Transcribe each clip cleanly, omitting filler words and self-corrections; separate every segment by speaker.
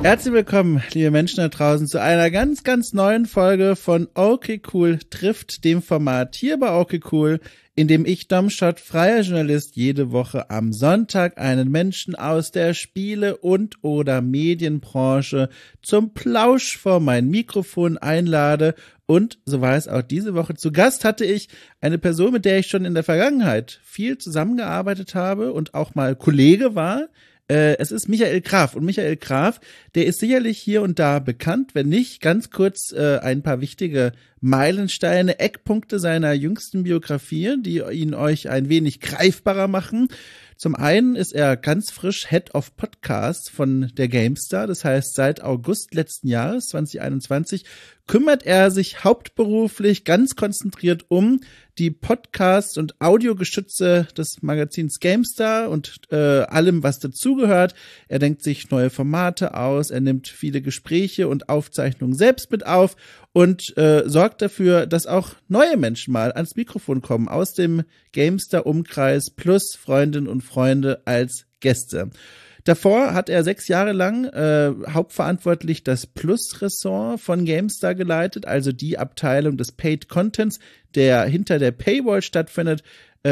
Speaker 1: Herzlich willkommen, liebe Menschen da draußen, zu einer ganz, ganz neuen Folge von Okay Cool trifft, dem Format hier bei Okay Cool, in dem ich, Domschott, freier Journalist, jede Woche am Sonntag einen Menschen aus der Spiele- und oder Medienbranche zum Plausch vor mein Mikrofon einlade. Und so war es auch diese Woche. Zu Gast hatte ich eine Person, mit der ich schon in der Vergangenheit viel zusammengearbeitet habe und auch mal Kollege war. Es ist Michael Graf. Und Michael Graf, der ist sicherlich hier und da bekannt. Wenn nicht, ganz kurz ein paar wichtige Meilensteine, Eckpunkte seiner jüngsten Biografie, die ihn euch ein wenig greifbarer machen. Zum einen ist er ganz frisch Head of Podcasts von der GameStar. Das heißt, seit August letzten Jahres, 2021, kümmert er sich hauptberuflich ganz konzentriert um die Podcasts und Audiogeschütze des Magazins GameStar und allem, was dazugehört. Er denkt sich neue Formate aus, er nimmt viele Gespräche und Aufzeichnungen selbst mit auf und sorgt dafür, dass auch neue Menschen mal ans Mikrofon kommen aus dem GameStar-Umkreis plus Freundinnen und Freunde als Gäste. Davor hat er 6 Jahre lang hauptverantwortlich das Plus-Ressort von GameStar geleitet, also die Abteilung des Paid Contents, der hinter der Paywall stattfindet.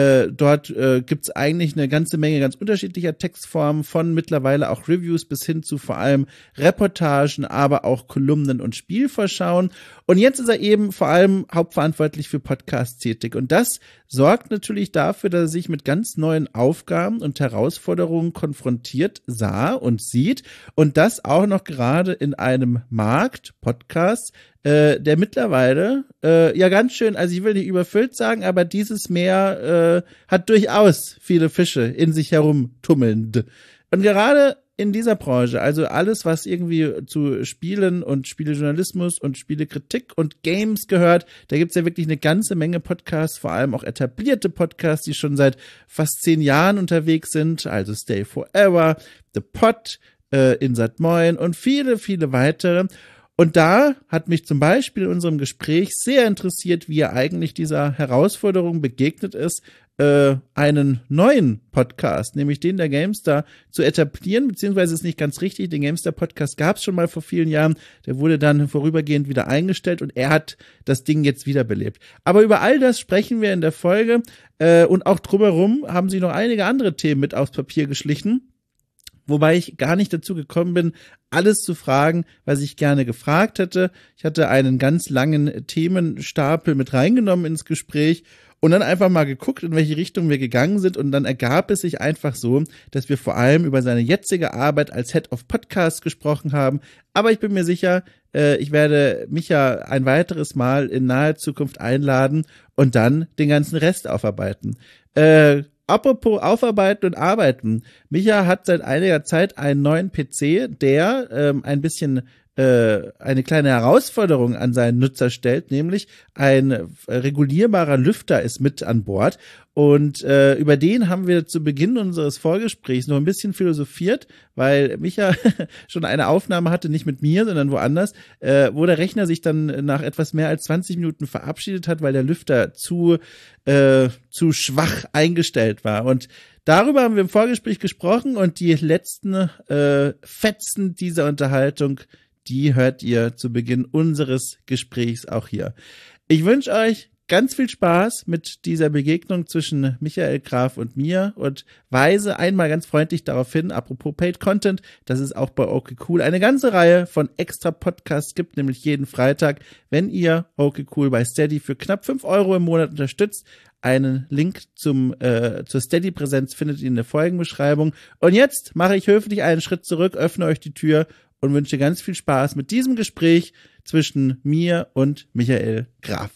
Speaker 1: Dort gibt's eigentlich eine ganze Menge ganz unterschiedlicher Textformen, von mittlerweile auch Reviews bis hin zu vor allem Reportagen, aber auch Kolumnen und Spielvorschauen. Und jetzt ist er eben vor allem hauptverantwortlich für Podcast-Tätig. Und das sorgt natürlich dafür, dass er sich mit ganz neuen Aufgaben und Herausforderungen konfrontiert sah und sieht. Und das auch noch gerade in einem Markt, Podcasts, der mittlerweile ja ganz schön, also ich will nicht überfüllt sagen, aber dieses Meer hat durchaus viele Fische in sich herumtummelnd. Und gerade in dieser Branche, also alles, was irgendwie zu Spielen und Spielejournalismus und Spielekritik und Games gehört, da gibt's ja wirklich eine ganze Menge Podcasts, vor allem auch etablierte Podcasts, die schon seit fast 10 Jahren unterwegs sind, also Stay Forever, The Pod, Insert Moin und viele, viele weitere. Und da hat mich zum Beispiel in unserem Gespräch sehr interessiert, wie er eigentlich dieser Herausforderung begegnet ist, einen neuen Podcast, nämlich den der GameStar, zu etablieren, beziehungsweise ist nicht ganz richtig, den GameStar-Podcast gab es schon mal vor vielen Jahren, der wurde dann vorübergehend wieder eingestellt und er hat das Ding jetzt wiederbelebt. Aber über all das sprechen wir in der Folge und auch drumherum haben sich noch einige andere Themen mit aufs Papier geschlichen. Wobei ich gar nicht dazu gekommen bin, alles zu fragen, was ich gerne gefragt hätte. Ich hatte einen ganz langen Themenstapel mit reingenommen ins Gespräch und dann einfach mal geguckt, in welche Richtung wir gegangen sind. Und dann ergab es sich einfach so, dass wir vor allem über seine jetzige Arbeit als Head of Podcast gesprochen haben. Aber ich bin mir sicher, ich werde Micha ein weiteres Mal in naher Zukunft einladen und dann den ganzen Rest aufarbeiten. Apropos Aufarbeiten und Arbeiten. Micha hat seit einiger Zeit einen neuen PC, der ein bisschen eine kleine Herausforderung an seinen Nutzer stellt, nämlich ein regulierbarer Lüfter ist mit an Bord. Und über den haben wir zu Beginn unseres Vorgesprächs noch ein bisschen philosophiert, weil Micha schon eine Aufnahme hatte, nicht mit mir, sondern woanders, wo der Rechner sich dann nach etwas mehr als 20 Minuten verabschiedet hat, weil der Lüfter zu schwach eingestellt war. Und darüber haben wir im Vorgespräch gesprochen und die letzten Fetzen dieser Unterhaltung, die hört ihr zu Beginn unseres Gesprächs auch hier. Ich wünsche euch ganz viel Spaß mit dieser Begegnung zwischen Michael Graf und mir und weise einmal ganz freundlich darauf hin, apropos Paid Content, dass es auch bei Okay Cool eine ganze Reihe von extra Podcasts gibt, nämlich jeden Freitag, wenn ihr Okay Cool bei Steady für knapp 5 € im Monat unterstützt. Einen Link zur Steady-Präsenz findet ihr in der Folgenbeschreibung. Und jetzt mache ich höflich einen Schritt zurück, öffne euch die Tür und wünsche ganz viel Spaß mit diesem Gespräch zwischen mir und Michael Graf.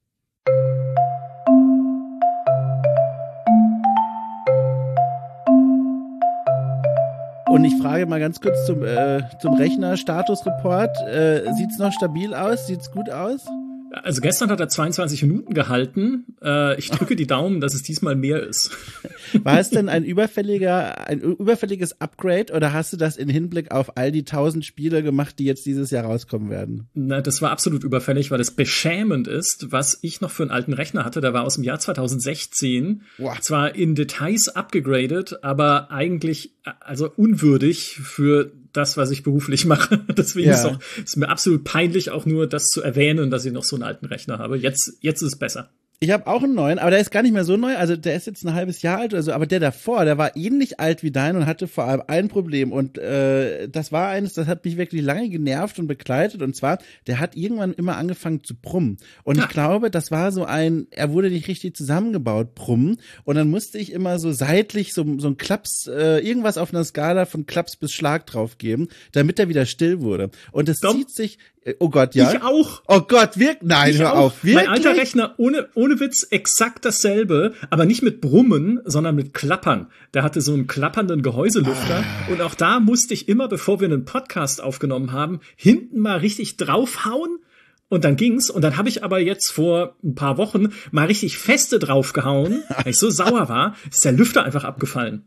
Speaker 1: Und ich frage mal ganz kurz zum Rechner, Statusreport. Sieht's noch stabil aus? Sieht's gut aus?
Speaker 2: Also gestern hat er 22 Minuten gehalten. Ich drücke die Daumen, dass es diesmal mehr ist.
Speaker 1: War es denn ein überfälliges Upgrade oder hast du das in Hinblick auf all die 1000 Spiele gemacht, die jetzt dieses Jahr rauskommen werden?
Speaker 2: Na, das war absolut überfällig, weil es beschämend ist, was ich noch für einen alten Rechner hatte. Der war aus dem Jahr 2016. Wow. Zwar in Details abgegradet, aber eigentlich also unwürdig für das, was ich beruflich mache. Deswegen ist mir absolut peinlich, auch nur das zu erwähnen, dass ich noch so einen alten Rechner habe. Jetzt ist es besser.
Speaker 1: Ich habe auch einen neuen, aber der ist gar nicht mehr so neu. Also der ist jetzt ein halbes Jahr alt oder so, aber der davor, der war ähnlich alt wie dein und hatte vor allem ein Problem. Und das war eines, das hat mich wirklich lange genervt und begleitet. Und zwar, der hat irgendwann immer angefangen zu brummen. Und ich glaube, das war so er wurde nicht richtig zusammengebaut, brummen. Und dann musste ich immer so seitlich so ein Klaps, irgendwas auf einer Skala von Klaps bis Schlag drauf geben, damit er wieder still wurde. Und das zieht sich. Oh Gott, ja.
Speaker 2: Ich auch.
Speaker 1: Oh Gott, nein, hör auf.
Speaker 2: Wirklich? Mein alter Rechner, ohne Witz, exakt dasselbe, aber nicht mit Brummen, sondern mit Klappern. Der hatte so einen klappernden Gehäuselüfter. Und auch da musste ich immer, bevor wir einen Podcast aufgenommen haben, hinten mal richtig draufhauen. Und dann ging's. Und dann habe ich aber jetzt vor ein paar Wochen mal richtig feste draufgehauen, weil ich so sauer war, ist der Lüfter einfach abgefallen.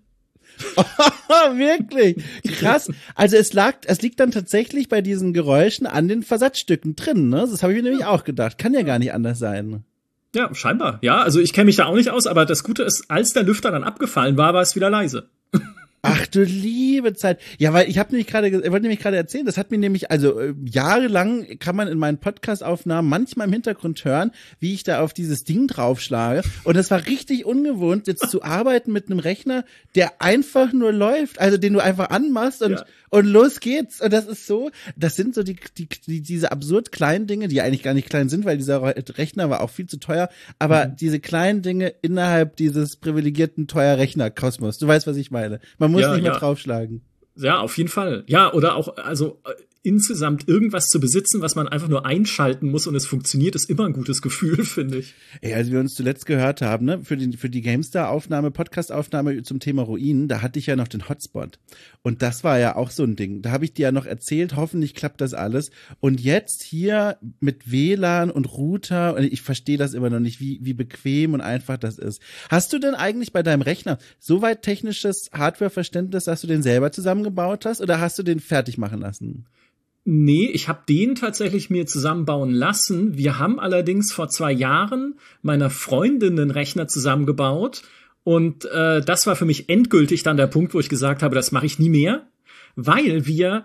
Speaker 1: Wirklich? Krass. Also es liegt dann tatsächlich bei diesen Geräuschen an den Versatzstücken drin, ne? Das habe ich mir nämlich auch gedacht. Kann ja gar nicht anders sein.
Speaker 2: Ja, scheinbar. Ja, also ich kenne mich da auch nicht aus, aber das Gute ist, als der Lüfter dann abgefallen war es wieder leise.
Speaker 1: Ach du liebe Zeit. Ja, weil ich wollte nämlich gerade erzählen, das hat mir nämlich, also jahrelang kann man in meinen Podcast-Aufnahmen manchmal im Hintergrund hören, wie ich da auf dieses Ding draufschlage. Und das war richtig ungewohnt, jetzt zu arbeiten mit einem Rechner, der einfach nur läuft, also den du einfach anmachst und los geht's. Und das sind so diese absurd kleinen Dinge, die ja eigentlich gar nicht klein sind, weil dieser Rechner war auch viel zu teuer, aber diese kleinen Dinge innerhalb dieses privilegierten teuer Rechner-Kosmos. Du weißt, was ich meine. Man muss nicht mehr draufschlagen.
Speaker 2: Ja, auf jeden Fall. Ja, oder auch, also insgesamt irgendwas zu besitzen, was man einfach nur einschalten muss und es funktioniert, ist immer ein gutes Gefühl, finde ich.
Speaker 1: Ey, als wir uns zuletzt gehört haben, ne, für die GameStar-Aufnahme, Podcast-Aufnahme zum Thema Ruinen, da hatte ich ja noch den Hotspot. Und das war ja auch so ein Ding. Da habe ich dir ja noch erzählt, hoffentlich klappt das alles. Und jetzt hier mit WLAN und Router, und ich verstehe das immer noch nicht, wie bequem und einfach das ist. Hast du denn eigentlich bei deinem Rechner soweit technisches Hardware-Verständnis, dass du den selber zusammengebaut hast, oder hast du den fertig machen lassen?
Speaker 2: Nee, ich habe den tatsächlich mir zusammenbauen lassen. Wir haben allerdings vor 2 Jahren meiner Freundin einen Rechner zusammengebaut. Und das war für mich endgültig dann der Punkt, wo ich gesagt habe, das mache ich nie mehr. Weil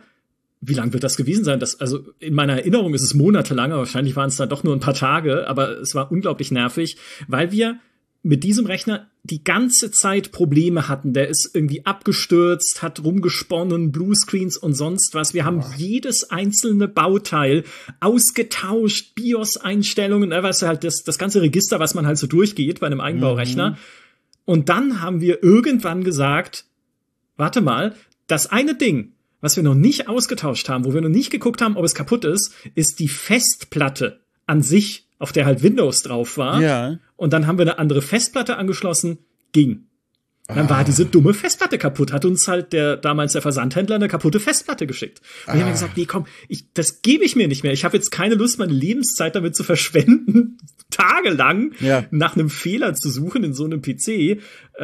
Speaker 2: wie lang wird das gewesen sein? Also in meiner Erinnerung ist es monatelang, aber wahrscheinlich waren es dann doch nur ein paar Tage. Aber es war unglaublich nervig, weil wir mit diesem Rechner die ganze Zeit Probleme hatten. Der ist irgendwie abgestürzt, hat rumgesponnen, Bluescreens und sonst was. Wir haben jedes einzelne Bauteil ausgetauscht, BIOS-Einstellungen, weißt du, halt das ganze Register, was man halt so durchgeht bei einem Eigenbaurechner. Und dann haben wir irgendwann gesagt, warte mal, das eine Ding, was wir noch nicht ausgetauscht haben, wo wir noch nicht geguckt haben, ob es kaputt ist die Festplatte an sich, auf der halt Windows drauf war.
Speaker 1: Ja.
Speaker 2: Und dann haben wir eine andere Festplatte angeschlossen, ging. Dann war diese dumme Festplatte kaputt, hat uns halt damals der Versandhändler eine kaputte Festplatte geschickt. Und wir haben gesagt, nee, komm, das gebe ich mir nicht mehr. Ich habe jetzt keine Lust, meine Lebenszeit damit zu verschwenden, tagelang nach einem Fehler zu suchen in so einem PC.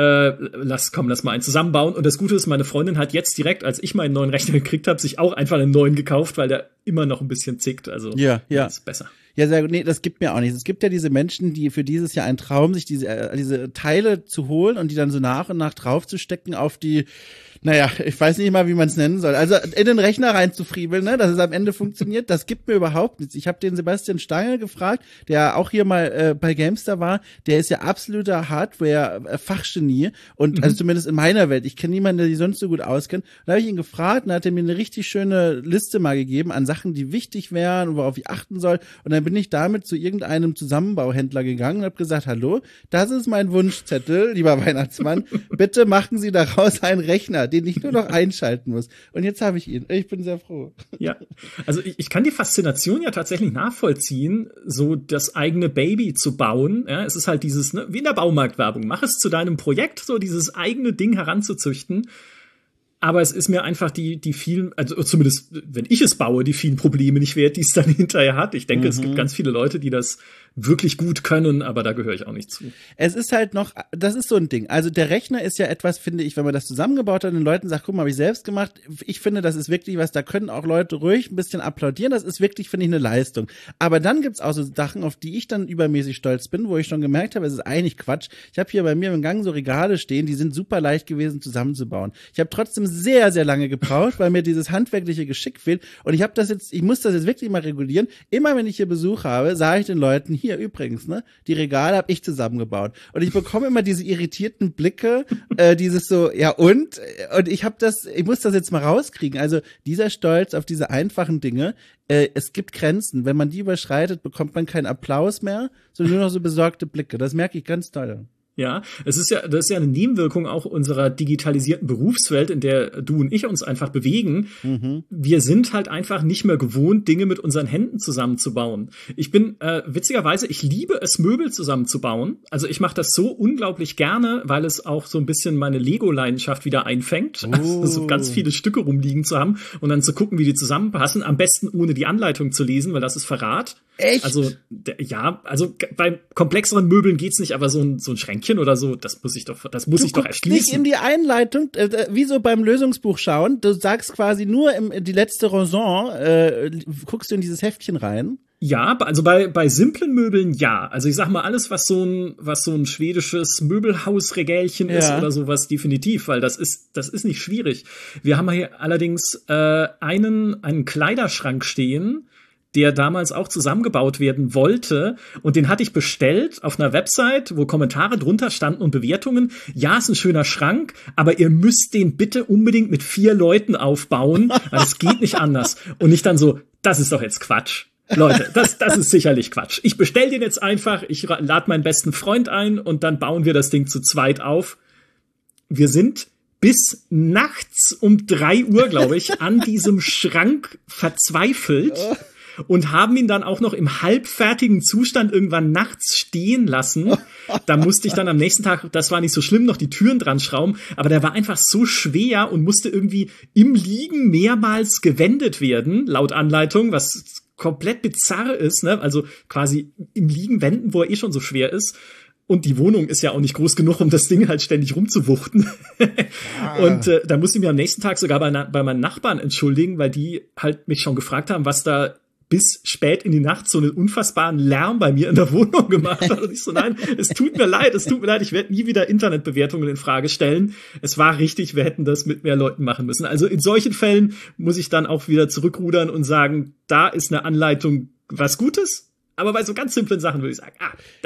Speaker 2: Lass mal einen zusammenbauen. Und das Gute ist, meine Freundin hat jetzt direkt, als ich meinen neuen Rechner gekriegt habe, sich auch einfach einen neuen gekauft, weil der immer noch ein bisschen zickt. Also das ist besser.
Speaker 1: Ja, sehr gut. Nee, das gibt mir auch nichts. Es gibt ja diese Menschen, die für dieses Jahr ein Traum, sich diese Teile zu holen und die dann so nach und nach draufzustecken auf die, naja, ich weiß nicht mal, wie man es nennen soll. Also in den Rechner reinzufriebeln, ne, dass es am Ende funktioniert, das gibt mir überhaupt nichts. Ich habe den Sebastian Stangl gefragt, der auch hier mal bei GameStar war. Der ist ja absoluter Hardware-Fachgenie und also zumindest in meiner Welt. Ich kenne niemanden, der sich sonst so gut auskennt. Da habe ich ihn gefragt und hat er mir eine richtig schöne Liste mal gegeben an Sachen, die wichtig wären und worauf ich achten soll. Und dann bin ich damit zu irgendeinem Zusammenbauhändler gegangen und habe gesagt, hallo, das ist mein Wunschzettel, lieber Weihnachtsmann. Bitte machen Sie daraus einen Rechner, den ich nur noch einschalten muss. Und jetzt habe ich ihn. Ich bin sehr froh.
Speaker 2: Ja, also ich kann die Faszination ja tatsächlich nachvollziehen, so das eigene Baby zu bauen. Ja, es ist halt dieses, ne, wie in der Baumarktwerbung, mach es zu deinem Projekt, so dieses eigene Ding heranzuzüchten. Aber es ist mir einfach die vielen, also zumindest wenn ich es baue, die vielen Probleme nicht wert, die es dann hinterher hat. Ich denke, es gibt ganz viele Leute, die das wirklich gut können, aber da gehöre ich auch nicht zu.
Speaker 1: Es ist halt noch, das ist so ein Ding. Also der Rechner ist ja etwas, finde ich, wenn man das zusammengebaut hat und den Leuten sagt, guck mal, habe ich selbst gemacht. Ich finde, das ist wirklich was, da können auch Leute ruhig ein bisschen applaudieren. Das ist wirklich, finde ich, eine Leistung. Aber dann gibt's auch so Sachen, auf die ich dann übermäßig stolz bin, wo ich schon gemerkt habe, es ist eigentlich Quatsch. Ich habe hier bei mir im Gang so Regale stehen, die sind super leicht gewesen zusammenzubauen. Ich habe trotzdem sehr, sehr lange gebraucht, weil mir dieses handwerkliche Geschick fehlt. Und ich muss das jetzt wirklich mal regulieren. Immer wenn ich hier Besuch habe, sage ich den Leuten, hier übrigens, ne, die Regale habe ich zusammengebaut. Und ich bekomme immer diese irritierten Blicke, dieses so, ja und ich muss das jetzt mal rauskriegen. Also dieser Stolz auf diese einfachen Dinge, es gibt Grenzen. Wenn man die überschreitet, bekommt man keinen Applaus mehr, sondern nur noch so besorgte Blicke. Das merke ich ganz toll.
Speaker 2: Ja, das ist ja eine Nebenwirkung auch unserer digitalisierten Berufswelt, in der du und ich uns einfach bewegen. Wir sind halt einfach nicht mehr gewohnt, Dinge mit unseren Händen zusammenzubauen. Ich bin, witzigerweise, ich liebe es, Möbel zusammenzubauen. Also ich mache das so unglaublich gerne, weil es auch so ein bisschen meine Lego-Leidenschaft wieder einfängt. Also so ganz viele Stücke rumliegen zu haben und dann zu gucken, wie die zusammenpassen. Am besten ohne die Anleitung zu lesen, weil das ist Verrat.
Speaker 1: Echt?
Speaker 2: Also, also bei komplexeren Möbeln geht's nicht, aber so ein Schränkchen oder so, das muss ich doch erschließen.
Speaker 1: Nicht in die Einleitung, wie so beim Lösungsbuch schauen, du sagst quasi nur die letzte Raison, guckst du in dieses Heftchen rein.
Speaker 2: Ja, also bei simplen Möbeln ja. Also ich sag mal, alles, was so ein schwedisches Möbelhausregälchen ist oder sowas, definitiv, weil das ist nicht schwierig. Wir haben hier allerdings einen Kleiderschrank stehen, der damals auch zusammengebaut werden wollte. Und den hatte ich bestellt auf einer Website, wo Kommentare drunter standen und Bewertungen. Ja, ist ein schöner Schrank, aber ihr müsst den bitte unbedingt mit 4 Leuten aufbauen. Das geht nicht anders. Und ich dann so, das ist doch jetzt Quatsch. Leute, das ist sicherlich Quatsch. Ich bestell den jetzt einfach, ich lade meinen besten Freund ein und dann bauen wir das Ding zu zweit auf. Wir sind bis nachts um 3 Uhr, glaube ich, an diesem Schrank verzweifelt. Und haben ihn dann auch noch im halbfertigen Zustand irgendwann nachts stehen lassen. Da musste ich dann am nächsten Tag, das war nicht so schlimm, noch die Türen dran schrauben. Aber der war einfach so schwer und musste irgendwie im Liegen mehrmals gewendet werden, laut Anleitung, was komplett bizarr ist, ne? Also quasi im Liegen wenden, wo er schon so schwer ist. Und die Wohnung ist ja auch nicht groß genug, um das Ding halt ständig rumzuwuchten. Und da musste ich mich am nächsten Tag sogar bei meinen Nachbarn entschuldigen, weil die halt mich schon gefragt haben, was da bis spät in die Nacht so einen unfassbaren Lärm bei mir in der Wohnung gemacht hat. Und ich so, nein, es tut mir leid, ich werde nie wieder Internetbewertungen in Frage stellen. Es war richtig, wir hätten das mit mehr Leuten machen müssen. Also in solchen Fällen muss ich dann auch wieder zurückrudern und sagen, da ist eine Anleitung was Gutes. Aber bei so ganz simplen Sachen würde ich sagen,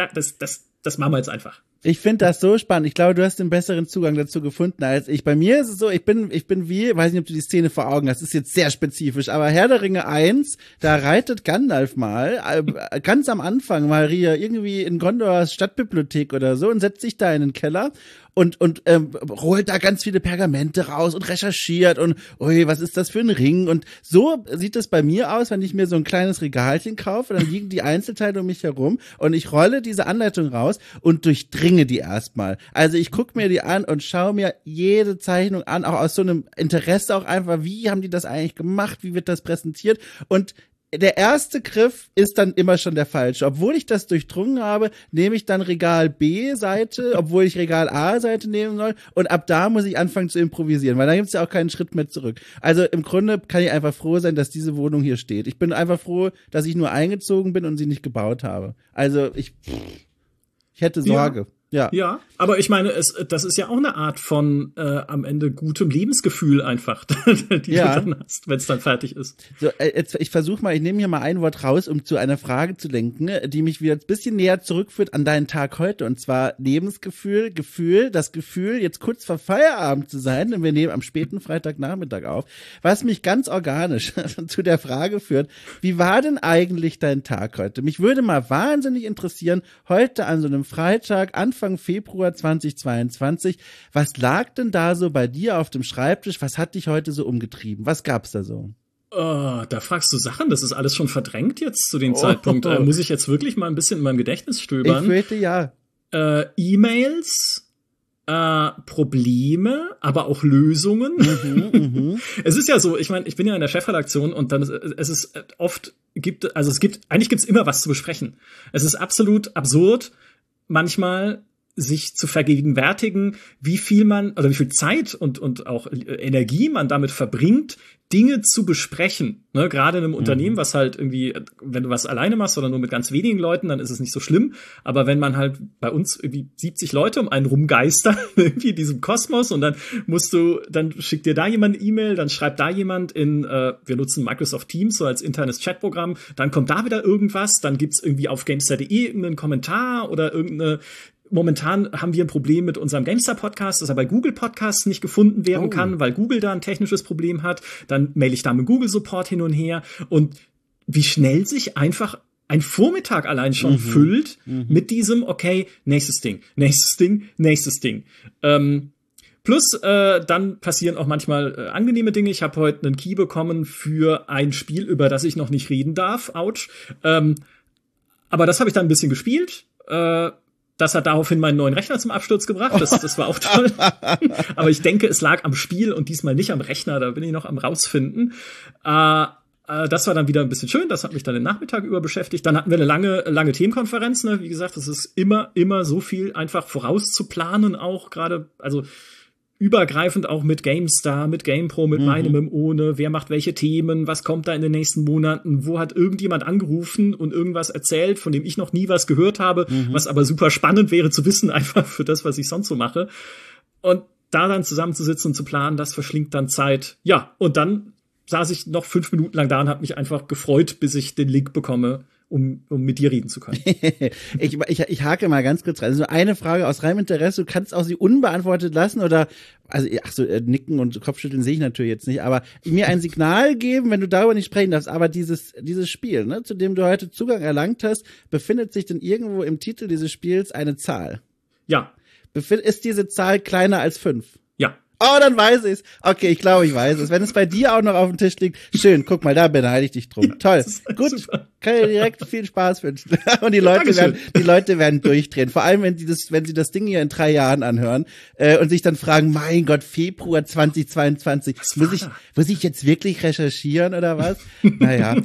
Speaker 2: das machen wir jetzt einfach.
Speaker 1: Ich finde das so spannend. Ich glaube, du hast den besseren Zugang dazu gefunden als ich. Bei mir ist es so, ich bin wie, weiß nicht, ob du die Szene vor Augen hast, ist jetzt sehr spezifisch, aber Herr der Ringe 1, da reitet Gandalf mal, ganz am Anfang mal irgendwie in Gondors Stadtbibliothek oder so und setzt sich da in den Keller und holt da ganz viele Pergamente raus und recherchiert und ui, was ist das für ein Ring? Und so sieht es bei mir aus, wenn ich mir so ein kleines Regalchen kaufe, dann liegen die Einzelteile um mich herum und ich rolle diese Anleitung raus und durchdringe die erstmal. Also ich gucke mir die an und schaue mir jede Zeichnung an, auch aus so einem Interesse auch einfach, wie haben die das eigentlich gemacht, wie wird das präsentiert und der erste Griff ist dann immer schon der falsche. Obwohl ich das durchdrungen habe, nehme ich dann Regal B-Seite, obwohl ich Regal A-Seite nehmen soll. Und ab da muss ich anfangen zu improvisieren, weil da gibt es ja auch keinen Schritt mehr zurück. Also im Grunde kann ich einfach froh sein, dass diese Wohnung hier steht. Ich bin einfach froh, dass ich nur eingezogen bin und sie nicht gebaut habe. Also ich hätte Sorge.
Speaker 2: Ja, aber ich meine, das ist ja auch eine Art von am Ende gutem Lebensgefühl einfach, die du dann hast, wenn es dann fertig ist.
Speaker 1: So, jetzt, ich nehme hier mal ein Wort raus, um zu einer Frage zu lenken, die mich wieder ein bisschen näher zurückführt an deinen Tag heute, und zwar Lebensgefühl, das Gefühl, jetzt kurz vor Feierabend zu sein, denn wir nehmen am späten Freitagnachmittag auf, was mich ganz organisch zu der Frage führt, wie war denn eigentlich dein Tag heute? Mich würde mal wahnsinnig interessieren, heute an so einem Freitag, Anfang Februar 2022. Was lag denn da so bei dir auf dem Schreibtisch? Was hat dich heute so umgetrieben? Was gab's da so?
Speaker 2: Da fragst du Sachen, das ist alles schon verdrängt jetzt zu dem Zeitpunkt. Muss ich jetzt wirklich mal ein bisschen in meinem Gedächtnis stöbern?
Speaker 1: Ich fürchte, ja.
Speaker 2: E-Mails, Probleme, aber auch Lösungen. Es ist ja so, ich meine, ich bin ja in der Chefredaktion und dann eigentlich gibt's immer was zu besprechen. Es ist absolut absurd, manchmal sich zu vergegenwärtigen, wie viel Zeit und auch Energie man damit verbringt, Dinge zu besprechen. Ne, gerade in einem Unternehmen, was halt irgendwie, wenn du was alleine machst oder nur mit ganz wenigen Leuten, dann ist es nicht so schlimm. Aber wenn man halt bei uns irgendwie 70 Leute um einen rumgeistern, irgendwie in diesem Kosmos und dann schickt dir da jemand eine E-Mail, dann schreibt da jemand wir nutzen Microsoft Teams so als internes Chatprogramm, dann kommt da wieder irgendwas, dann gibt's irgendwie auf gamestar.de irgendeinen Kommentar oder Momentan haben wir ein Problem mit unserem GameStar-Podcast, dass er bei Google Podcasts nicht gefunden werden kann, weil Google da ein technisches Problem hat. Dann maile ich da mit Google Support hin und her. Und wie schnell sich einfach ein Vormittag allein schon füllt mit diesem, okay, nächstes Ding. Plus, dann passieren auch manchmal angenehme Dinge. Ich habe heute einen Key bekommen für ein Spiel, über das ich noch nicht reden darf. Autsch. Aber das habe ich dann ein bisschen gespielt. Das hat daraufhin meinen neuen Rechner zum Absturz gebracht. Das war auch toll. Aber ich denke, es lag am Spiel und diesmal nicht am Rechner. Da bin ich noch am rausfinden. Das war dann wieder ein bisschen schön. Das hat mich dann den Nachmittag über beschäftigt. Dann hatten wir eine lange Themenkonferenz. Ne? Wie gesagt, es ist immer so viel einfach vorauszuplanen auch gerade. Also übergreifend auch mit GameStar, mit GamePro, mit meinem MMO, ne? Wer macht welche Themen, was kommt da in den nächsten Monaten, wo hat irgendjemand angerufen und irgendwas erzählt, von dem ich noch nie was gehört habe, was aber super spannend wäre zu wissen, einfach für das, was ich sonst so mache. Und da dann zusammenzusitzen und zu planen, das verschlingt dann Zeit. Ja, und dann saß ich noch 5 Minuten lang da und habe mich einfach gefreut, bis ich den Link bekomme, um mit dir reden zu können.
Speaker 1: Ich hake mal ganz kurz rein. Also eine Frage aus reinem Interesse, du kannst auch sie unbeantwortet lassen oder, also, nicken und Kopfschütteln sehe ich natürlich jetzt nicht, aber mir ein Signal geben, wenn du darüber nicht sprechen darfst. Aber dieses Spiel, ne, zu dem du heute Zugang erlangt hast, befindet sich denn irgendwo im Titel dieses Spiels eine Zahl?
Speaker 2: Ja.
Speaker 1: Ist diese Zahl kleiner als 5?
Speaker 2: Ja.
Speaker 1: Oh, dann weiß ich's. Okay, ich glaube, ich weiß es. Wenn es bei dir auch noch auf dem Tisch liegt, schön, guck mal, da beneide ich dich drum. Ja, toll. Gut, super. Kann dir direkt viel Spaß wünschen. Und die Leute werden durchdrehen. Vor allem, wenn sie das Ding hier in 3 Jahren anhören und sich dann fragen, mein Gott, Februar 2022, muss ich jetzt wirklich recherchieren oder was? Naja,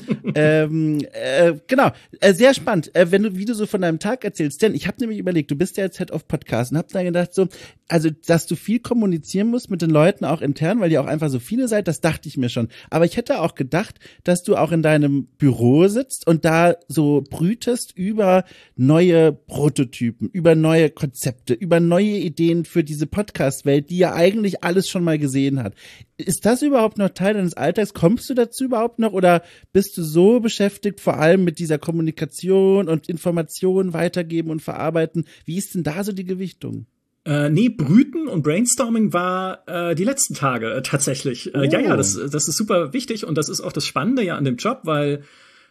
Speaker 1: genau. Sehr spannend, wie du so von deinem Tag erzählst. Denn ich habe nämlich überlegt, du bist ja jetzt Head of Podcast und hab dann gedacht so, also, dass du viel kommunizieren musst mit den Leuten auch intern, weil ihr auch einfach so viele seid, das dachte ich mir schon. Aber ich hätte auch gedacht, dass du auch in deinem Büro sitzt und da so brütest über neue Prototypen, über neue Konzepte, über neue Ideen für diese Podcast-Welt, die ja eigentlich alles schon mal gesehen hat. Ist das überhaupt noch Teil deines Alltags? Kommst du dazu überhaupt noch oder bist du so beschäftigt, vor allem mit dieser Kommunikation und Informationen weitergeben und verarbeiten? Wie ist denn da so die Gewichtung?
Speaker 2: Nee, Brüten und Brainstorming war die letzten Tage tatsächlich. Ja, das ist super wichtig und das ist auch das Spannende ja an dem Job, weil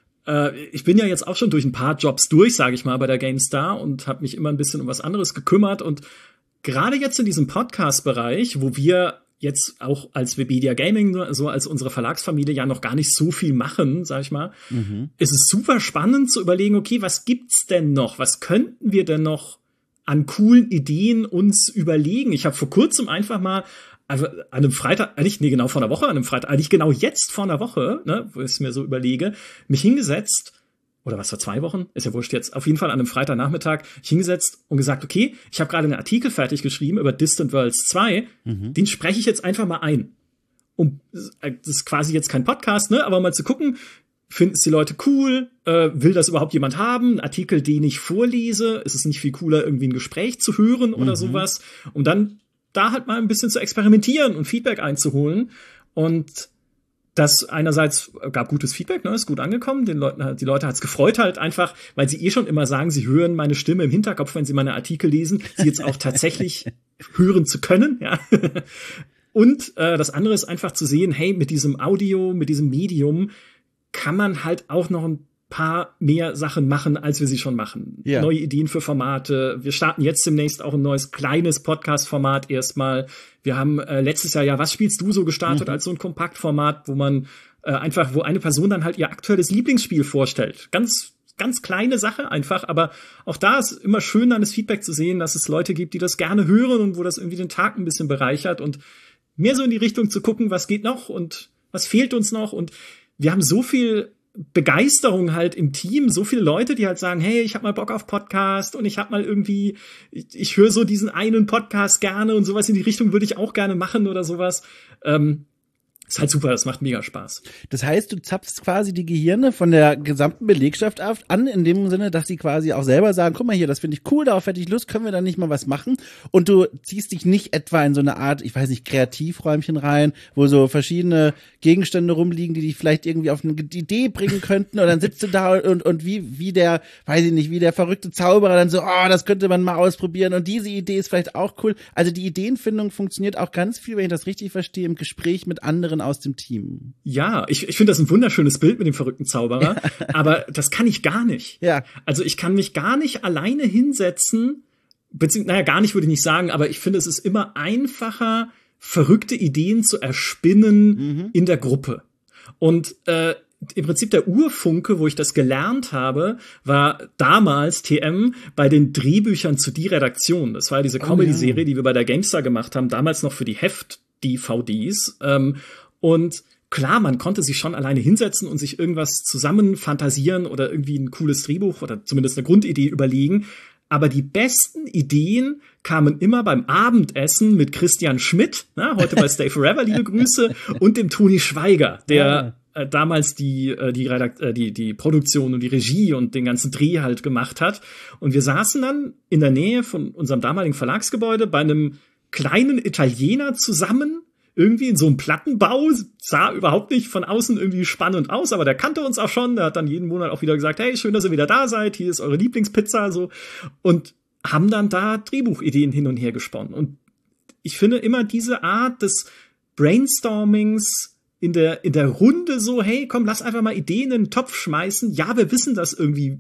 Speaker 2: ich bin ja jetzt auch schon durch ein paar Jobs durch, sage ich mal, bei der GameStar und habe mich immer ein bisschen um was anderes gekümmert und gerade jetzt in diesem Podcast-Bereich, wo wir jetzt auch als Webedia Gaming, so als unsere Verlagsfamilie ja noch gar nicht so viel machen, sag ich mal, ist es super spannend zu überlegen, okay, was gibt's denn noch? Was könnten wir denn noch an coolen Ideen uns überlegen? Ich habe vor kurzem einfach mal an einem Freitag, vor einer Woche, an einem Freitag, eigentlich genau jetzt vor einer Woche, ne, wo ich es mir so überlege, mich hingesetzt, oder was, vor 2 Wochen? Ist ja wurscht jetzt. Auf jeden Fall an einem Freitagnachmittag hingesetzt und gesagt, okay, ich habe gerade einen Artikel fertig geschrieben über Distant Worlds 2, den spreche ich jetzt einfach mal ein. Und das ist quasi jetzt kein Podcast, ne, aber mal zu gucken, finden es die Leute cool? Will das überhaupt jemand haben? Ein Artikel, den ich vorlese? Ist es nicht viel cooler, irgendwie ein Gespräch zu hören oder sowas? Um dann da halt mal ein bisschen zu experimentieren und Feedback einzuholen. Und das einerseits gab gutes Feedback, ne, ist gut angekommen. Die Leute hat's gefreut halt einfach, weil sie schon immer sagen, sie hören meine Stimme im Hinterkopf, wenn sie meine Artikel lesen, sie jetzt auch tatsächlich hören zu können, ja. Und das andere ist einfach zu sehen, hey, mit diesem Audio, mit diesem Medium kann man halt auch noch ein paar mehr Sachen machen, als wir sie schon machen. Ja. Neue Ideen für Formate. Wir starten jetzt demnächst auch ein neues kleines Podcast-Format erstmal. Wir haben letztes Jahr, was spielst du so gestartet als so ein Kompaktformat, wo man wo eine Person dann halt ihr aktuelles Lieblingsspiel vorstellt. Ganz ganz kleine Sache einfach, aber auch da ist immer schön, dann das Feedback zu sehen, dass es Leute gibt, die das gerne hören und wo das irgendwie den Tag ein bisschen bereichert und mehr so in die Richtung zu gucken, was geht noch und was fehlt uns noch. Und wir haben so viel Begeisterung halt im Team, so viele Leute, die halt sagen, hey, ich hab mal Bock auf Podcast und ich hab mal irgendwie, ich höre so diesen einen Podcast gerne und sowas in die Richtung würde ich auch gerne machen oder sowas. Ist halt super, das macht mega Spaß.
Speaker 1: Das heißt, du zapfst quasi die Gehirne von der gesamten Belegschaft an, in dem Sinne, dass sie quasi auch selber sagen, guck mal hier, das finde ich cool, darauf hätte ich Lust, können wir da nicht mal was machen? Und du ziehst dich nicht etwa in so eine Art, ich weiß nicht, Kreativräumchen rein, wo so verschiedene Gegenstände rumliegen, die dich vielleicht irgendwie auf eine Idee bringen könnten, und dann sitzt du da und wie der, weiß ich nicht, wie der verrückte Zauberer dann so, oh, das könnte man mal ausprobieren und diese Idee ist vielleicht auch cool. Also die Ideenfindung funktioniert auch ganz viel, wenn ich das richtig verstehe, im Gespräch mit anderen aus dem Team.
Speaker 2: Ja, ich finde das ein wunderschönes Bild mit dem verrückten Zauberer, aber das kann ich gar nicht.
Speaker 1: Ja.
Speaker 2: Also ich kann mich gar nicht alleine hinsetzen, beziehungsweise, gar nicht würde ich nicht sagen, aber ich finde, es ist immer einfacher, verrückte Ideen zu erspinnen in der Gruppe. Und im Prinzip der Urfunke, wo ich das gelernt habe, war damals TM bei den Drehbüchern zu Die Redaktion. Das war diese Comedy-Serie, die wir bei der GameStar gemacht haben, damals noch für die Heft-DVDs. Und klar, man konnte sich schon alleine hinsetzen und sich irgendwas zusammen fantasieren oder irgendwie ein cooles Drehbuch oder zumindest eine Grundidee überlegen. Aber die besten Ideen kamen immer beim Abendessen mit Christian Schmidt, heute bei Stay Forever, liebe Grüße, und dem Toni Schweiger, der damals die Produktion und die Regie und den ganzen Dreh halt gemacht hat. Und wir saßen dann in der Nähe von unserem damaligen Verlagsgebäude bei einem kleinen Italiener zusammen, irgendwie in so einem Plattenbau, sah überhaupt nicht von außen irgendwie spannend aus, aber der kannte uns auch schon, der hat dann jeden Monat auch wieder gesagt, hey, schön, dass ihr wieder da seid, hier ist eure Lieblingspizza, so, und haben dann da Drehbuchideen hin und her gesponnen. Und ich finde immer diese Art des Brainstormings in der Runde so, hey, komm, lass einfach mal Ideen in den Topf schmeißen. Ja, wir wissen, dass irgendwie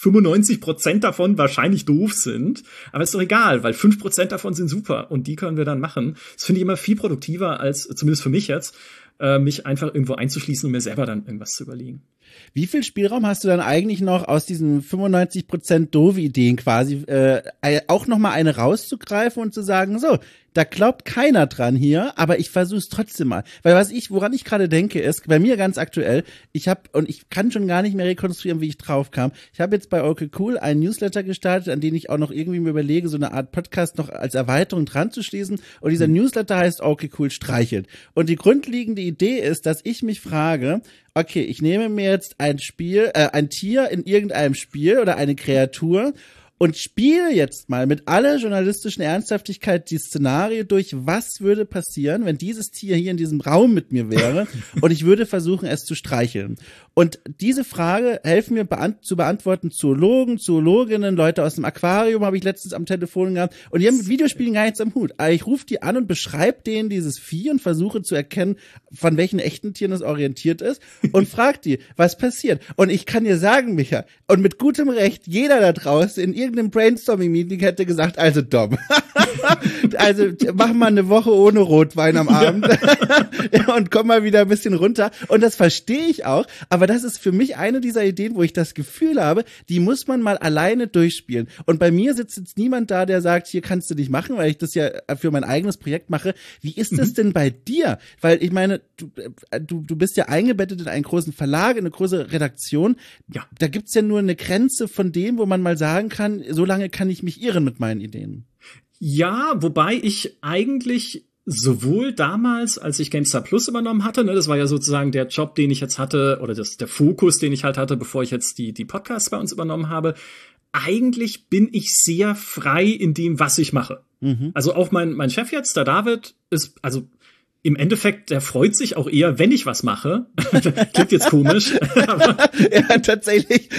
Speaker 2: 95% davon wahrscheinlich doof sind, aber ist doch egal, weil 5% davon sind super und die können wir dann machen. Das finde ich immer viel produktiver als, zumindest für mich jetzt, mich einfach irgendwo einzuschließen und mir selber dann irgendwas zu überlegen.
Speaker 1: Wie viel Spielraum hast du dann eigentlich noch aus diesen 95% doofe Ideen quasi, auch nochmal eine rauszugreifen und zu sagen, so, da glaubt keiner dran hier, aber ich versuch's trotzdem mal. Weil woran ich gerade denke, ist, bei mir ganz aktuell, ich kann schon gar nicht mehr rekonstruieren, wie ich drauf kam. Ich habe jetzt bei Okay Cool einen Newsletter gestartet, an den ich auch noch irgendwie mir überlege, so eine Art Podcast noch als Erweiterung dran zu schließen. Und dieser Newsletter heißt Okay Cool streichelt. Und die grundlegende Idee ist, dass ich mich frage, okay, ich nehme mir jetzt ein Tier in irgendeinem Spiel oder eine Kreatur und spiele jetzt mal mit aller journalistischen Ernsthaftigkeit die Szenario durch, was würde passieren, wenn dieses Tier hier in diesem Raum mit mir wäre und ich würde versuchen, es zu streicheln. Und diese Frage helfen mir zu beantworten Zoologen, Zoologinnen, Leute aus dem Aquarium habe ich letztens am Telefon gehabt und die haben mit Videospielen gar nichts am Hut. Aber ich rufe die an und beschreibe denen dieses Vieh und versuche zu erkennen, von welchen echten Tieren es orientiert ist und frage die, was passiert. Und ich kann dir sagen, Micha, und mit gutem Recht, jeder da draußen in irgendeinem Brainstorming-Meeting hätte gesagt, also Dom, also mach mal eine Woche ohne Rotwein am Abend und komm mal wieder ein bisschen runter. Und das verstehe ich auch, aber das ist für mich eine dieser Ideen, wo ich das Gefühl habe, die muss man mal alleine durchspielen. Und bei mir sitzt jetzt niemand da, der sagt, hier kannst du nicht machen, weil ich das ja für mein eigenes Projekt mache. Wie ist das denn bei dir? Weil ich meine, du bist ja eingebettet in einen großen Verlag, in eine große Redaktion.
Speaker 2: Ja.
Speaker 1: Da gibt's ja nur eine Grenze von dem, wo man mal sagen kann, so lange kann ich mich irren mit meinen Ideen.
Speaker 2: Ja, wobei ich eigentlich sowohl damals, als ich GameStar Plus übernommen hatte, das war ja sozusagen der Job, den ich jetzt hatte, oder der Fokus, den ich halt hatte, bevor ich jetzt die Podcasts bei uns übernommen habe. Eigentlich bin ich sehr frei in dem, was ich mache. Also auch mein Chef jetzt, der David, ist, also im Endeffekt, der freut sich auch eher, wenn ich was mache. Klingt jetzt komisch.
Speaker 1: Ja, tatsächlich.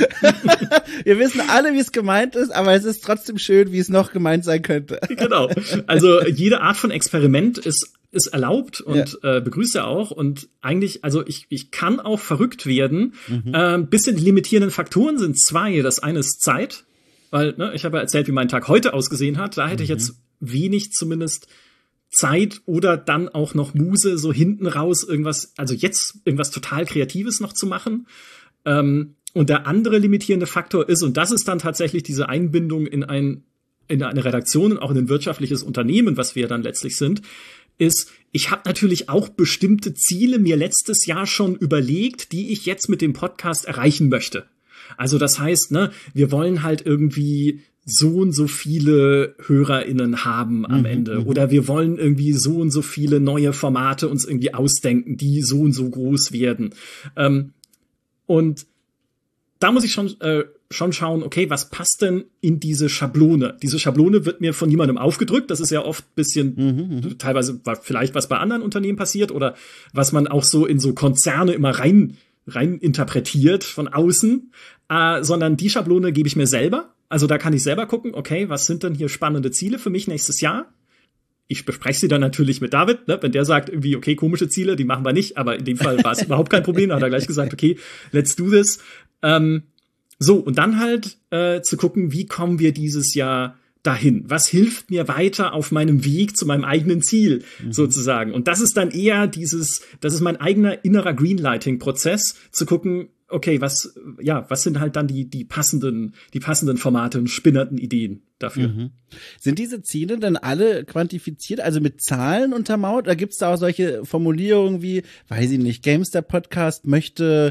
Speaker 1: Wir wissen alle, wie es gemeint ist, aber es ist trotzdem schön, wie es noch gemeint sein könnte.
Speaker 2: Genau. Also jede Art von Experiment ist erlaubt und begrüßt er auch. Und eigentlich, also ich kann auch verrückt werden. Bisschen die limitierenden Faktoren sind zwei. Das eine ist Zeit, weil ich habe ja erzählt, wie mein Tag heute ausgesehen hat. Da hätte ich jetzt wenig zumindest Zeit oder dann auch noch Muse, so hinten raus irgendwas, also jetzt irgendwas total Kreatives noch zu machen. Und Und der andere limitierende Faktor ist, und das ist dann tatsächlich diese Einbindung in eine Redaktion und auch in ein wirtschaftliches Unternehmen, was wir dann letztlich sind, ist, ich habe natürlich auch bestimmte Ziele mir letztes Jahr schon überlegt, die ich jetzt mit dem Podcast erreichen möchte. Also das heißt, ne, wir wollen halt irgendwie so und so viele HörerInnen haben am Ende. Oder wir wollen irgendwie so und so viele neue Formate uns irgendwie ausdenken, die so und so groß werden. Und da muss ich schon schauen, okay, was passt denn in diese Schablone? Diese Schablone wird mir von niemandem aufgedrückt. Das ist ja oft ein bisschen, teilweise vielleicht was bei anderen Unternehmen passiert oder was man auch so in so Konzerne immer rein interpretiert von außen, sondern die Schablone gebe ich mir selber. Also da kann ich selber gucken, okay, was sind denn hier spannende Ziele für mich nächstes Jahr? Ich bespreche sie dann natürlich mit David, ne? Wenn der sagt irgendwie, okay, komische Ziele, die machen wir nicht, aber in dem Fall war es überhaupt kein Problem, da hat er gleich gesagt, okay, let's do this. So, und dann halt zu gucken, wie kommen wir dieses Jahr dahin? Was hilft mir weiter auf meinem Weg zu meinem eigenen Ziel, sozusagen? Und das ist dann eher das ist mein eigener innerer Greenlighting-Prozess, zu gucken, okay, was sind halt dann die passenden Formate und spinnernden Ideen dafür.
Speaker 1: Sind diese Ziele denn alle quantifiziert, also mit Zahlen untermauert? Oder gibt es da auch solche Formulierungen wie, weiß ich nicht, Gamestar Podcast möchte